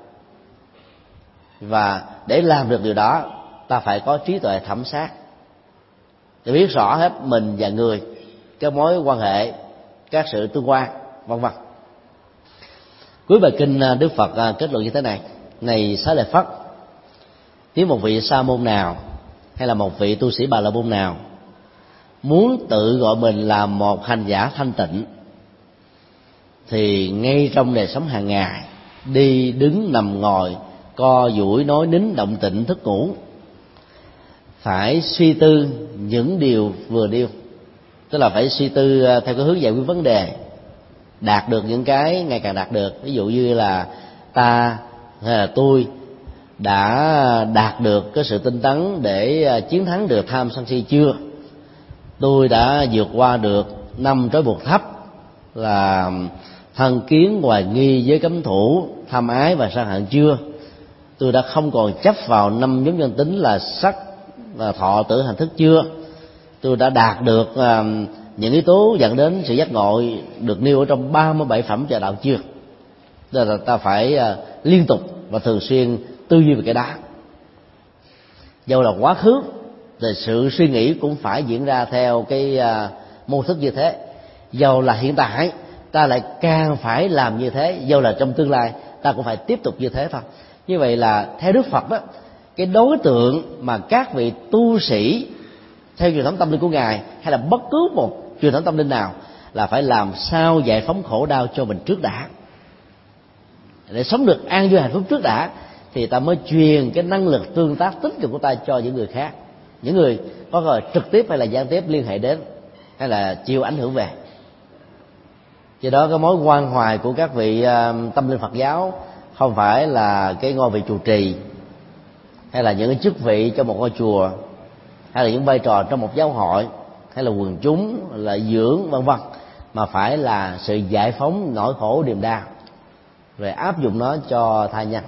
B: Và để làm được điều đó, ta phải có trí tuệ thẩm sát để biết rõ hết mình và người, các mối quan hệ, các sự tương quan, vân vân. Cuối bài kinh Đức Phật kết luận như thế này: này Xá Lợi Phất, nếu một vị sa môn nào hay là một vị tu sĩ Bà La Môn nào muốn tự gọi mình là một hành giả thanh tịnh, thì ngay trong đời sống hàng ngày, đi đứng nằm ngồi, co duỗi nói nín động tịnh thức ngủ, phải suy tư những điều vừa nêu, tức là phải suy tư theo cái hướng giải quyết vấn đề, đạt được những cái ngày càng đạt được. Ví dụ như là ta hay là tôi đã đạt được cái sự tinh tấn để chiến thắng được tham sân si chưa? Tôi đã vượt qua được năm trói buộc thấp là thân kiến, hoài nghi, giới cấm thủ, tham ái và sân hận chưa? Tôi đã không còn chấp vào năm nhóm nhân tính là sắc, là thọ, tử, hành thức chưa? Tôi đã đạt được uh, những yếu tố dẫn đến sự giác ngộ được nêu ở trong ba mươi bảy phẩm trời đạo chưa? Đó là ta phải uh, liên tục và thường xuyên tư duy về cái đó. Dầu là quá khứ thì sự suy nghĩ cũng phải diễn ra theo cái uh, mô thức như thế. Dầu là hiện tại ta lại càng phải làm như thế, dầu là trong tương lai ta cũng phải tiếp tục như thế thôi. Như vậy là theo Đức Phật đó, cái đối tượng mà các vị tu sĩ theo truyền thống tâm linh của Ngài hay là bất cứ một truyền thống tâm linh nào là phải làm sao giải phóng khổ đau cho mình trước đã. Để sống được an vui hạnh phúc trước đã thì ta mới truyền cái năng lực tương tác tích cực của ta cho những người khác, những người có gọi trực tiếp hay là gián tiếp liên hệ đến hay là chịu ảnh hưởng về. Do đó cái mối quan hoài của các vị uh, tâm linh Phật giáo không phải là cái ngôi vị trụ trì hay là những cái chức vị trong một ngôi chùa hay là những vai trò trong một giáo hội hay là quần chúng, là dưỡng vân vân, mà phải là sự giải phóng nỗi khổ niềm đau rồi áp dụng nó cho tha nhân.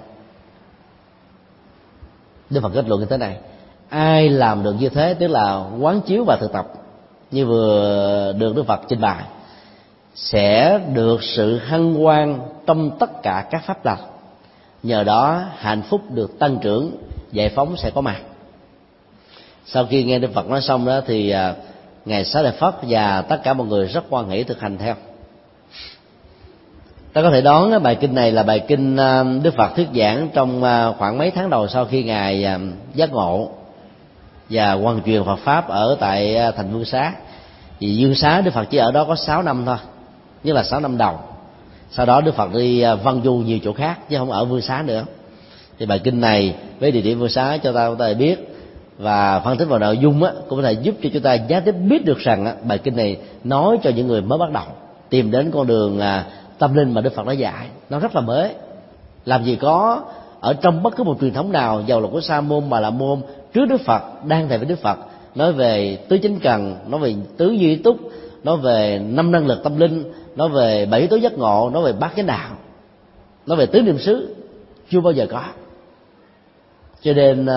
B: Đức Phật kết luận như thế này: ai làm được như thế tức là quán chiếu và thực tập như vừa được Đức Phật trình bày, sẽ được sự hân hoan trong tất cả các pháp lành. Nhờ đó hạnh phúc được tăng trưởng, giải phóng sẽ có mặt. Sau khi nghe Đức Phật nói xong đó thì Ngài Xá Lợi Phất và tất cả mọi người rất hoan hỷ thực hành theo. Ta có thể đoán bài kinh này là bài kinh Đức Phật thuyết giảng trong khoảng mấy tháng đầu sau khi Ngài giác ngộ và hoàn truyền Phật pháp ở tại thành Vương Xá. Vì Dương Xá Đức Phật chỉ ở đó có sáu năm thôi, nhất là sáu năm đầu. Sau đó Đức Phật đi văn du nhiều chỗ khác chứ không ở Vương Xá nữa. Thì bài kinh này với địa điểm Vương Xá cho ta có thể biết và phân tích vào nội dung á, cũng có thể giúp cho chúng ta gián tiếp biết được rằng á, bài kinh này nói cho những người mới bắt đầu tìm đến con đường à, tâm linh mà Đức Phật đã dạy. Nó rất là mới, làm gì có ở trong bất cứ một truyền thống nào, dầu là của Sa môn, Bà La môn trước Đức Phật, đang thầy với Đức Phật, nói về tứ chính cần, nói về tứ duy túc, nói về năm năng lực tâm linh, nói về bảy tố giác ngộ, nói về bát chánh đạo, nói về tứ niệm xứ, chưa bao giờ có. Cho nên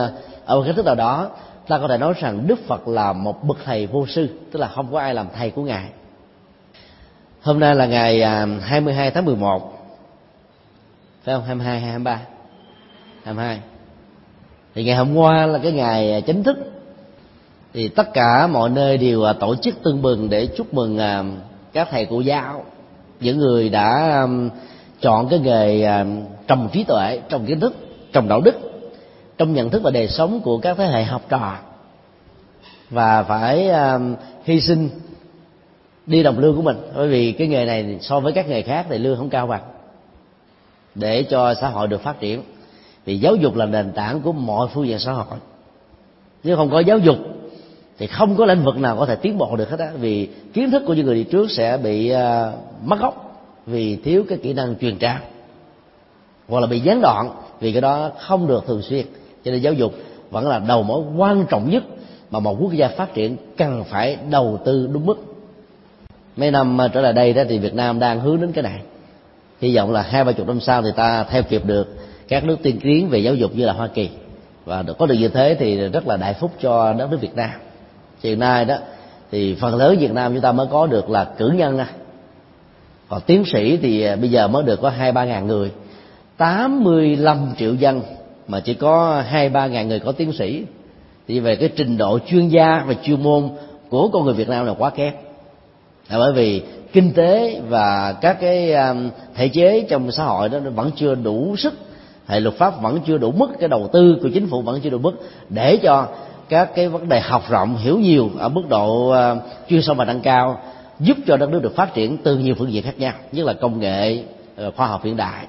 B: ở một cái thức nào đó ta có thể nói rằng Đức Phật là một bậc thầy vô sư, tức là không có ai làm thầy của ngài. Hôm nay là ngày hai mươi hai tháng mười một, phải không? hai mươi hai hay hai mươi ba? hai mươi hai. Thì ngày hôm qua là cái ngày chính thức, thì tất cả mọi nơi đều tổ chức tưng bừng để chúc mừng các thầy cô giáo, những người đã chọn cái nghề trồng trí tuệ, trồng kiến thức, trồng đạo đức trong nhận thức và đời sống của các thế hệ học trò, và phải hy sinh đi đồng lương của mình, bởi vì cái nghề này so với các nghề khác thì lương không cao bằng, để cho xã hội được phát triển. Vì giáo dục là nền tảng của mọi phương diện xã hội. Nếu không có giáo dục thì không có lĩnh vực nào có thể tiến bộ được hết á, vì kiến thức của những người đi trước sẽ bị uh, mất gốc vì thiếu cái kỹ năng truyền trao, hoặc là bị gián đoạn vì cái đó không được thường xuyên. Cho nên giáo dục vẫn là đầu mối quan trọng nhất mà một quốc gia phát triển cần phải đầu tư đúng mức. Mấy năm trở lại đây đó thì Việt Nam đang hướng đến cái này. Hy vọng là hai ba chục năm sau thì ta theo kịp được các nước tiên tiến về giáo dục như là Hoa Kỳ, và có được như thế thì rất là đại phúc cho đất nước Việt Nam. Hiện nay đó thì phần lớn Việt Nam chúng ta mới có được là cử nhân à. Còn tiến sĩ thì bây giờ mới được có hai ba ngàn người, tám mươi lăm triệu dân mà chỉ có hai ba ngàn người có tiến sĩ, thì về cái trình độ chuyên gia và chuyên môn của con người Việt Nam là quá kém. Là bởi vì kinh tế và các cái thể chế trong xã hội đó vẫn chưa đủ sức, hệ luật pháp vẫn chưa đủ mức, cái đầu tư của chính phủ vẫn chưa đủ mức để cho các cái vấn đề học rộng hiểu nhiều ở mức độ uh, chuyên sâu và nâng cao, giúp cho đất nước được phát triển từ nhiều phương diện khác nhau, nhất là công nghệ, uh, khoa học hiện đại.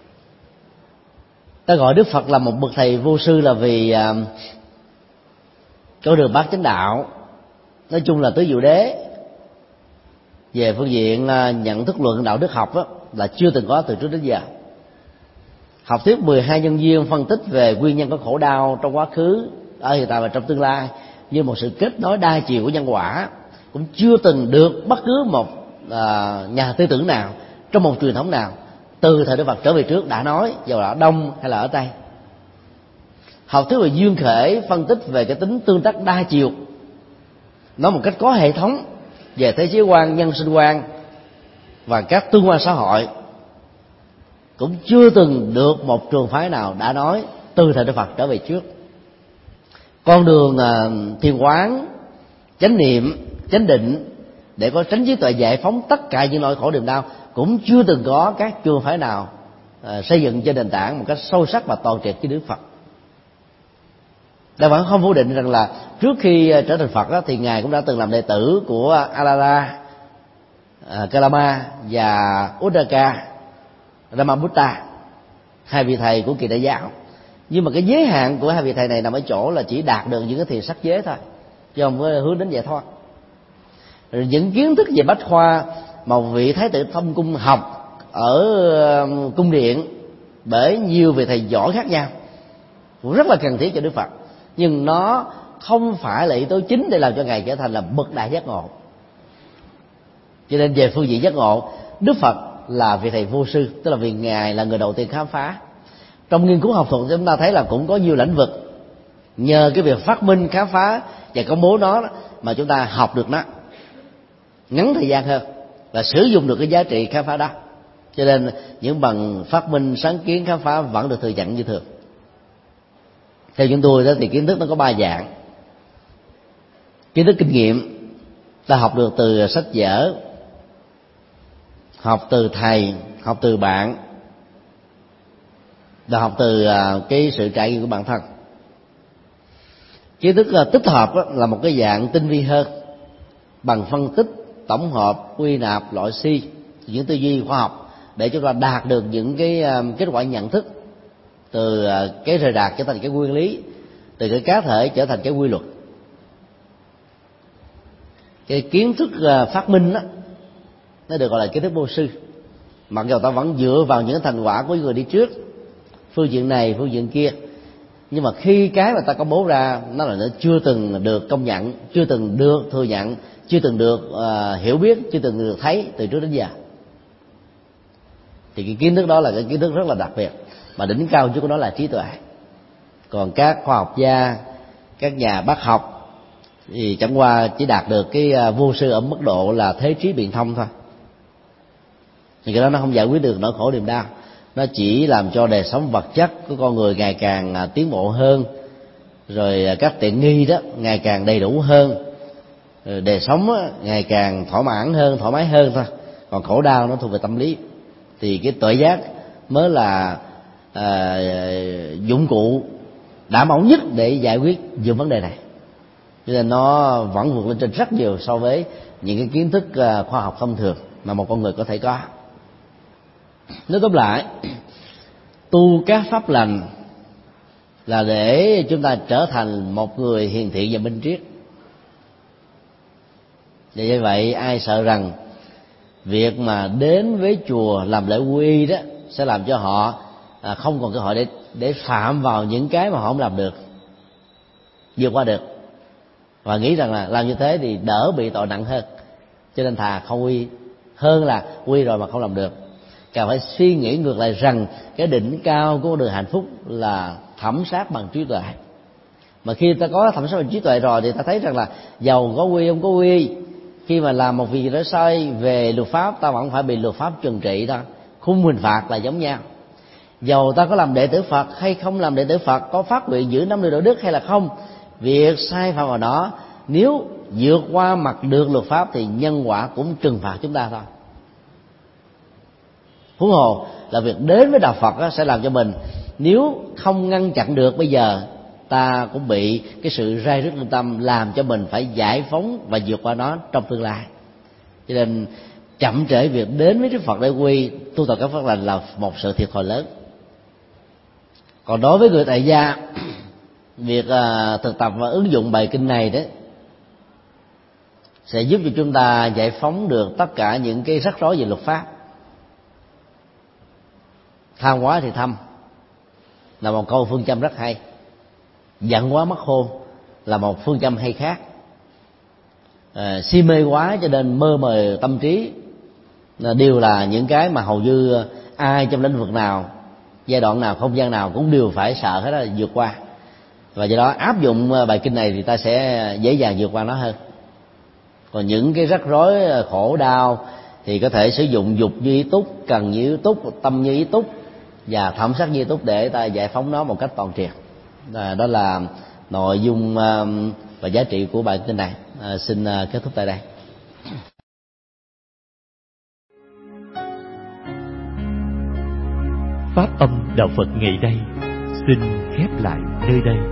B: Ta gọi Đức Phật là một bậc thầy vô sư là vì uh, con đường bát chánh đạo, nói chung là tứ diệu đế, về phương diện uh, nhận thức luận đạo đức học đó, là chưa từng có từ trước đến giờ. Học thuyết mười hai nhân duyên phân tích về nguyên nhân của khổ đau trong quá khứ, ở hiện tại và trong tương lai như một sự kết nối đa chiều của nhân quả cũng chưa từng được bất cứ một à, nhà tư tưởng nào trong một truyền thống nào từ thời Đức Phật trở về trước đã nói, dù là ở Đông hay là ở Tây. Học thuyết về duyên khởi phân tích về cái tính tương tác đa chiều, nói một cách có hệ thống về thế giới quan, nhân sinh quan và các tương quan xã hội, cũng chưa từng được một trường phái nào đã nói từ thời Đức Phật trở về trước. Con đường uh, thiền quán, chánh niệm, chánh định để có tránh trí tuệ giải phóng tất cả những nỗi khổ niềm đau cũng chưa từng có các trường phái nào uh, xây dựng trên nền tảng một cách sâu sắc và toàn triệt với Đức Phật. Ta vẫn không phủ định rằng là trước khi uh, trở thành Phật đó, thì ngài cũng đã từng làm đệ tử của Alara, uh, Kalama và Uddaka Ramabutta, hai vị thầy của Kỳ Đại giáo. Nhưng mà cái giới hạn của hai vị thầy này nằm ở chỗ là chỉ đạt được những cái thiền sắc giới thôi, chứ không có hướng đến giải thoát. Rồi những kiến thức về bách khoa mà một vị thái tử thông cung học ở cung điện bởi nhiều vị thầy giỏi khác nhau cũng rất là cần thiết cho Đức Phật, nhưng nó không phải là yếu tố chính để làm cho ngài trở thành là bậc đại giác ngộ. Cho nên về phương diện giác ngộ, Đức Phật là vị thầy vô sư, tức là vì ngài là người đầu tiên khám phá. Trong nghiên cứu học thuật chúng ta thấy là cũng có nhiều lĩnh vực nhờ cái việc phát minh, khám phá và công bố nó mà chúng ta học được nó ngắn thời gian hơn và sử dụng được cái giá trị khám phá đó. Cho nên những bằng phát minh, sáng kiến, khám phá vẫn được thừa nhận như thường. Theo chúng tôi đó thì kiến thức nó có ba dạng. Kiến thức kinh nghiệm ta học được từ sách vở, học từ thầy, học từ bạn, và học từ cái sự trải nghiệm của bản thân. Kiến thức tích hợp là một cái dạng tinh vi hơn, bằng phân tích, tổng hợp, quy nạp, loại suy những tư duy khoa học để chúng ta đạt được những cái kết quả nhận thức từ cái rời rạc trở thành cái nguyên lý, từ cái cá thể trở thành cái quy luật. Cái kiến thức phát minh đó, nó được gọi là kiến thức vô sư, mặc dù ta vẫn dựa vào những thành quả của người đi trước, phương diện này, phương diện kia, nhưng mà khi cái mà ta công bố ra nó là nó chưa từng được công nhận, chưa từng được thừa nhận, chưa từng được uh, hiểu biết, chưa từng được thấy từ trước đến giờ, thì cái kiến thức đó là cái kiến thức rất là đặc biệt, mà đỉnh cao nhất của nó là trí tuệ. Còn các khoa học gia, các nhà bác học thì chẳng qua chỉ đạt được cái vô sư ở mức độ là thế trí biện thông thôi. Thì cái đó nó không giải quyết được nỗi khổ niềm đau, nó chỉ làm cho đời sống vật chất của con người ngày càng tiến bộ hơn, rồi các tiện nghi đó ngày càng đầy đủ hơn, rồi đời sống ngày càng thỏa mãn hơn, thoải mái hơn thôi. Còn khổ đau nó thuộc về tâm lý, thì cái tuệ giác mới là à, dụng cụ đảm bảo nhất để giải quyết những vấn đề này. Cho nên nó vẫn vượt lên trên rất nhiều so với những cái kiến thức khoa học thông thường mà một con người có thể có. Nói tóm lại, tu các pháp lành là để chúng ta trở thành một người hiền thiện và minh triết. Và như vậy ai sợ rằng việc mà đến với chùa làm lễ quy y đó sẽ làm cho họ à, không còn cơ hội để để phạm vào những cái mà họ không làm được, vượt qua được, và nghĩ rằng là làm như thế thì đỡ bị tội nặng hơn, cho nên thà không quy hơn là quy rồi mà không làm được. Càng phải suy nghĩ ngược lại rằng cái đỉnh cao của con đường hạnh phúc là thẩm sát bằng trí tuệ. Mà khi ta có thẩm sát bằng trí tuệ rồi thì ta thấy rằng là giàu có quy không có quy, khi mà làm một việc gì đó sai về luật pháp, ta vẫn phải bị luật pháp trừng trị thôi, khung hình phạt là giống nhau. Dầu ta có làm đệ tử Phật hay không làm đệ tử Phật, có phát nguyện giữ năm điều đạo đức hay là không, việc sai phạm vào đó nếu vượt qua mặt được luật pháp thì nhân quả cũng trừng phạt chúng ta thôi. Huống hồ là việc đến với đạo Phật đó sẽ làm cho mình, nếu không ngăn chặn được bây giờ, ta cũng bị cái sự rai rứt lương tâm làm cho mình phải giải phóng và vượt qua nó trong tương lai. Cho nên chậm trễ việc đến với Đức Phật để quy tu tập các pháp lành là một sự thiệt thòi lớn. Còn đối với người tại gia, việc uh, thực tập và ứng dụng bài kinh này đấy sẽ giúp cho chúng ta giải phóng được tất cả những cái rắc rối về luật pháp. Tham quá thì thâm là một câu phương châm rất hay, giận quá mất khôn là một phương châm hay khác, à, si mê quá cho nên mơ mờ tâm trí là đều là những cái mà hầu như ai trong lĩnh vực nào, giai đoạn nào, không gian nào cũng đều phải sợ hết, là vượt qua. Và do đó áp dụng bài kinh này thì ta sẽ dễ dàng vượt qua nó hơn. Còn những cái rắc rối khổ đau thì có thể sử dụng dục như ý túc, cần như ý túc, tâm như ý túc và thẩm sát như ý túc để ta giải phóng nó một cách toàn triệt. À, đó là nội dung và giá trị của bài kinh này. À, xin kết thúc tại đây.
C: Pháp âm Đạo Phật ngày nay xin khép lại nơi đây.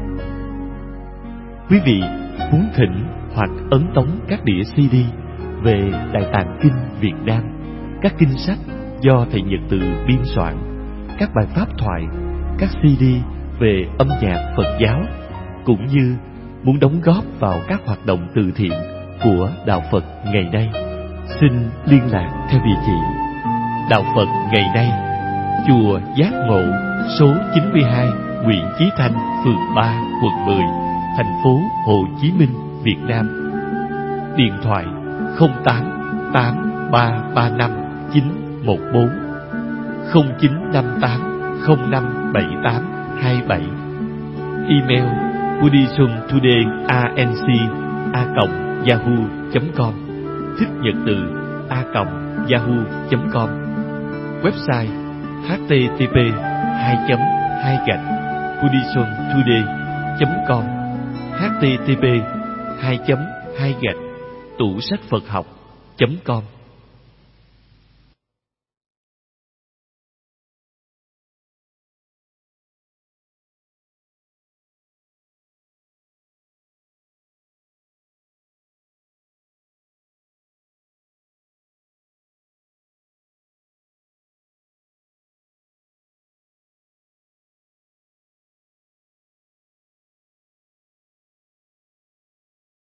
C: Quý vị muốn thỉnh hoặc ấn tống các đĩa xê đê về Đại Tạng Kinh Việt Nam, các kinh sách do thầy Nhật Từ biên soạn, các bài pháp thoại, các xê đê về âm nhạc Phật giáo, cũng như muốn đóng góp vào các hoạt động từ thiện của Đạo Phật ngày nay, xin liên lạc theo địa chỉ Đạo Phật ngày nay, chùa Giác Ngộ, số chín mươi hai Nguyễn Chí Thanh, phường ba, quận mười, thành phố Hồ Chí Minh, Việt Nam. Điện thoại không tám tám ba ba năm chín một bốn, không chín năm tám không năm bảy tám hai bảy. Email buddhismtodayinc a còng yahoo chấm com, thích nhật từ a còng yahoo chấm com. Website h t t p hai chấm hai gạch buddhismtoday chấm com, h t t p hai chấm hai gạch tủ sách Phật học chấm com.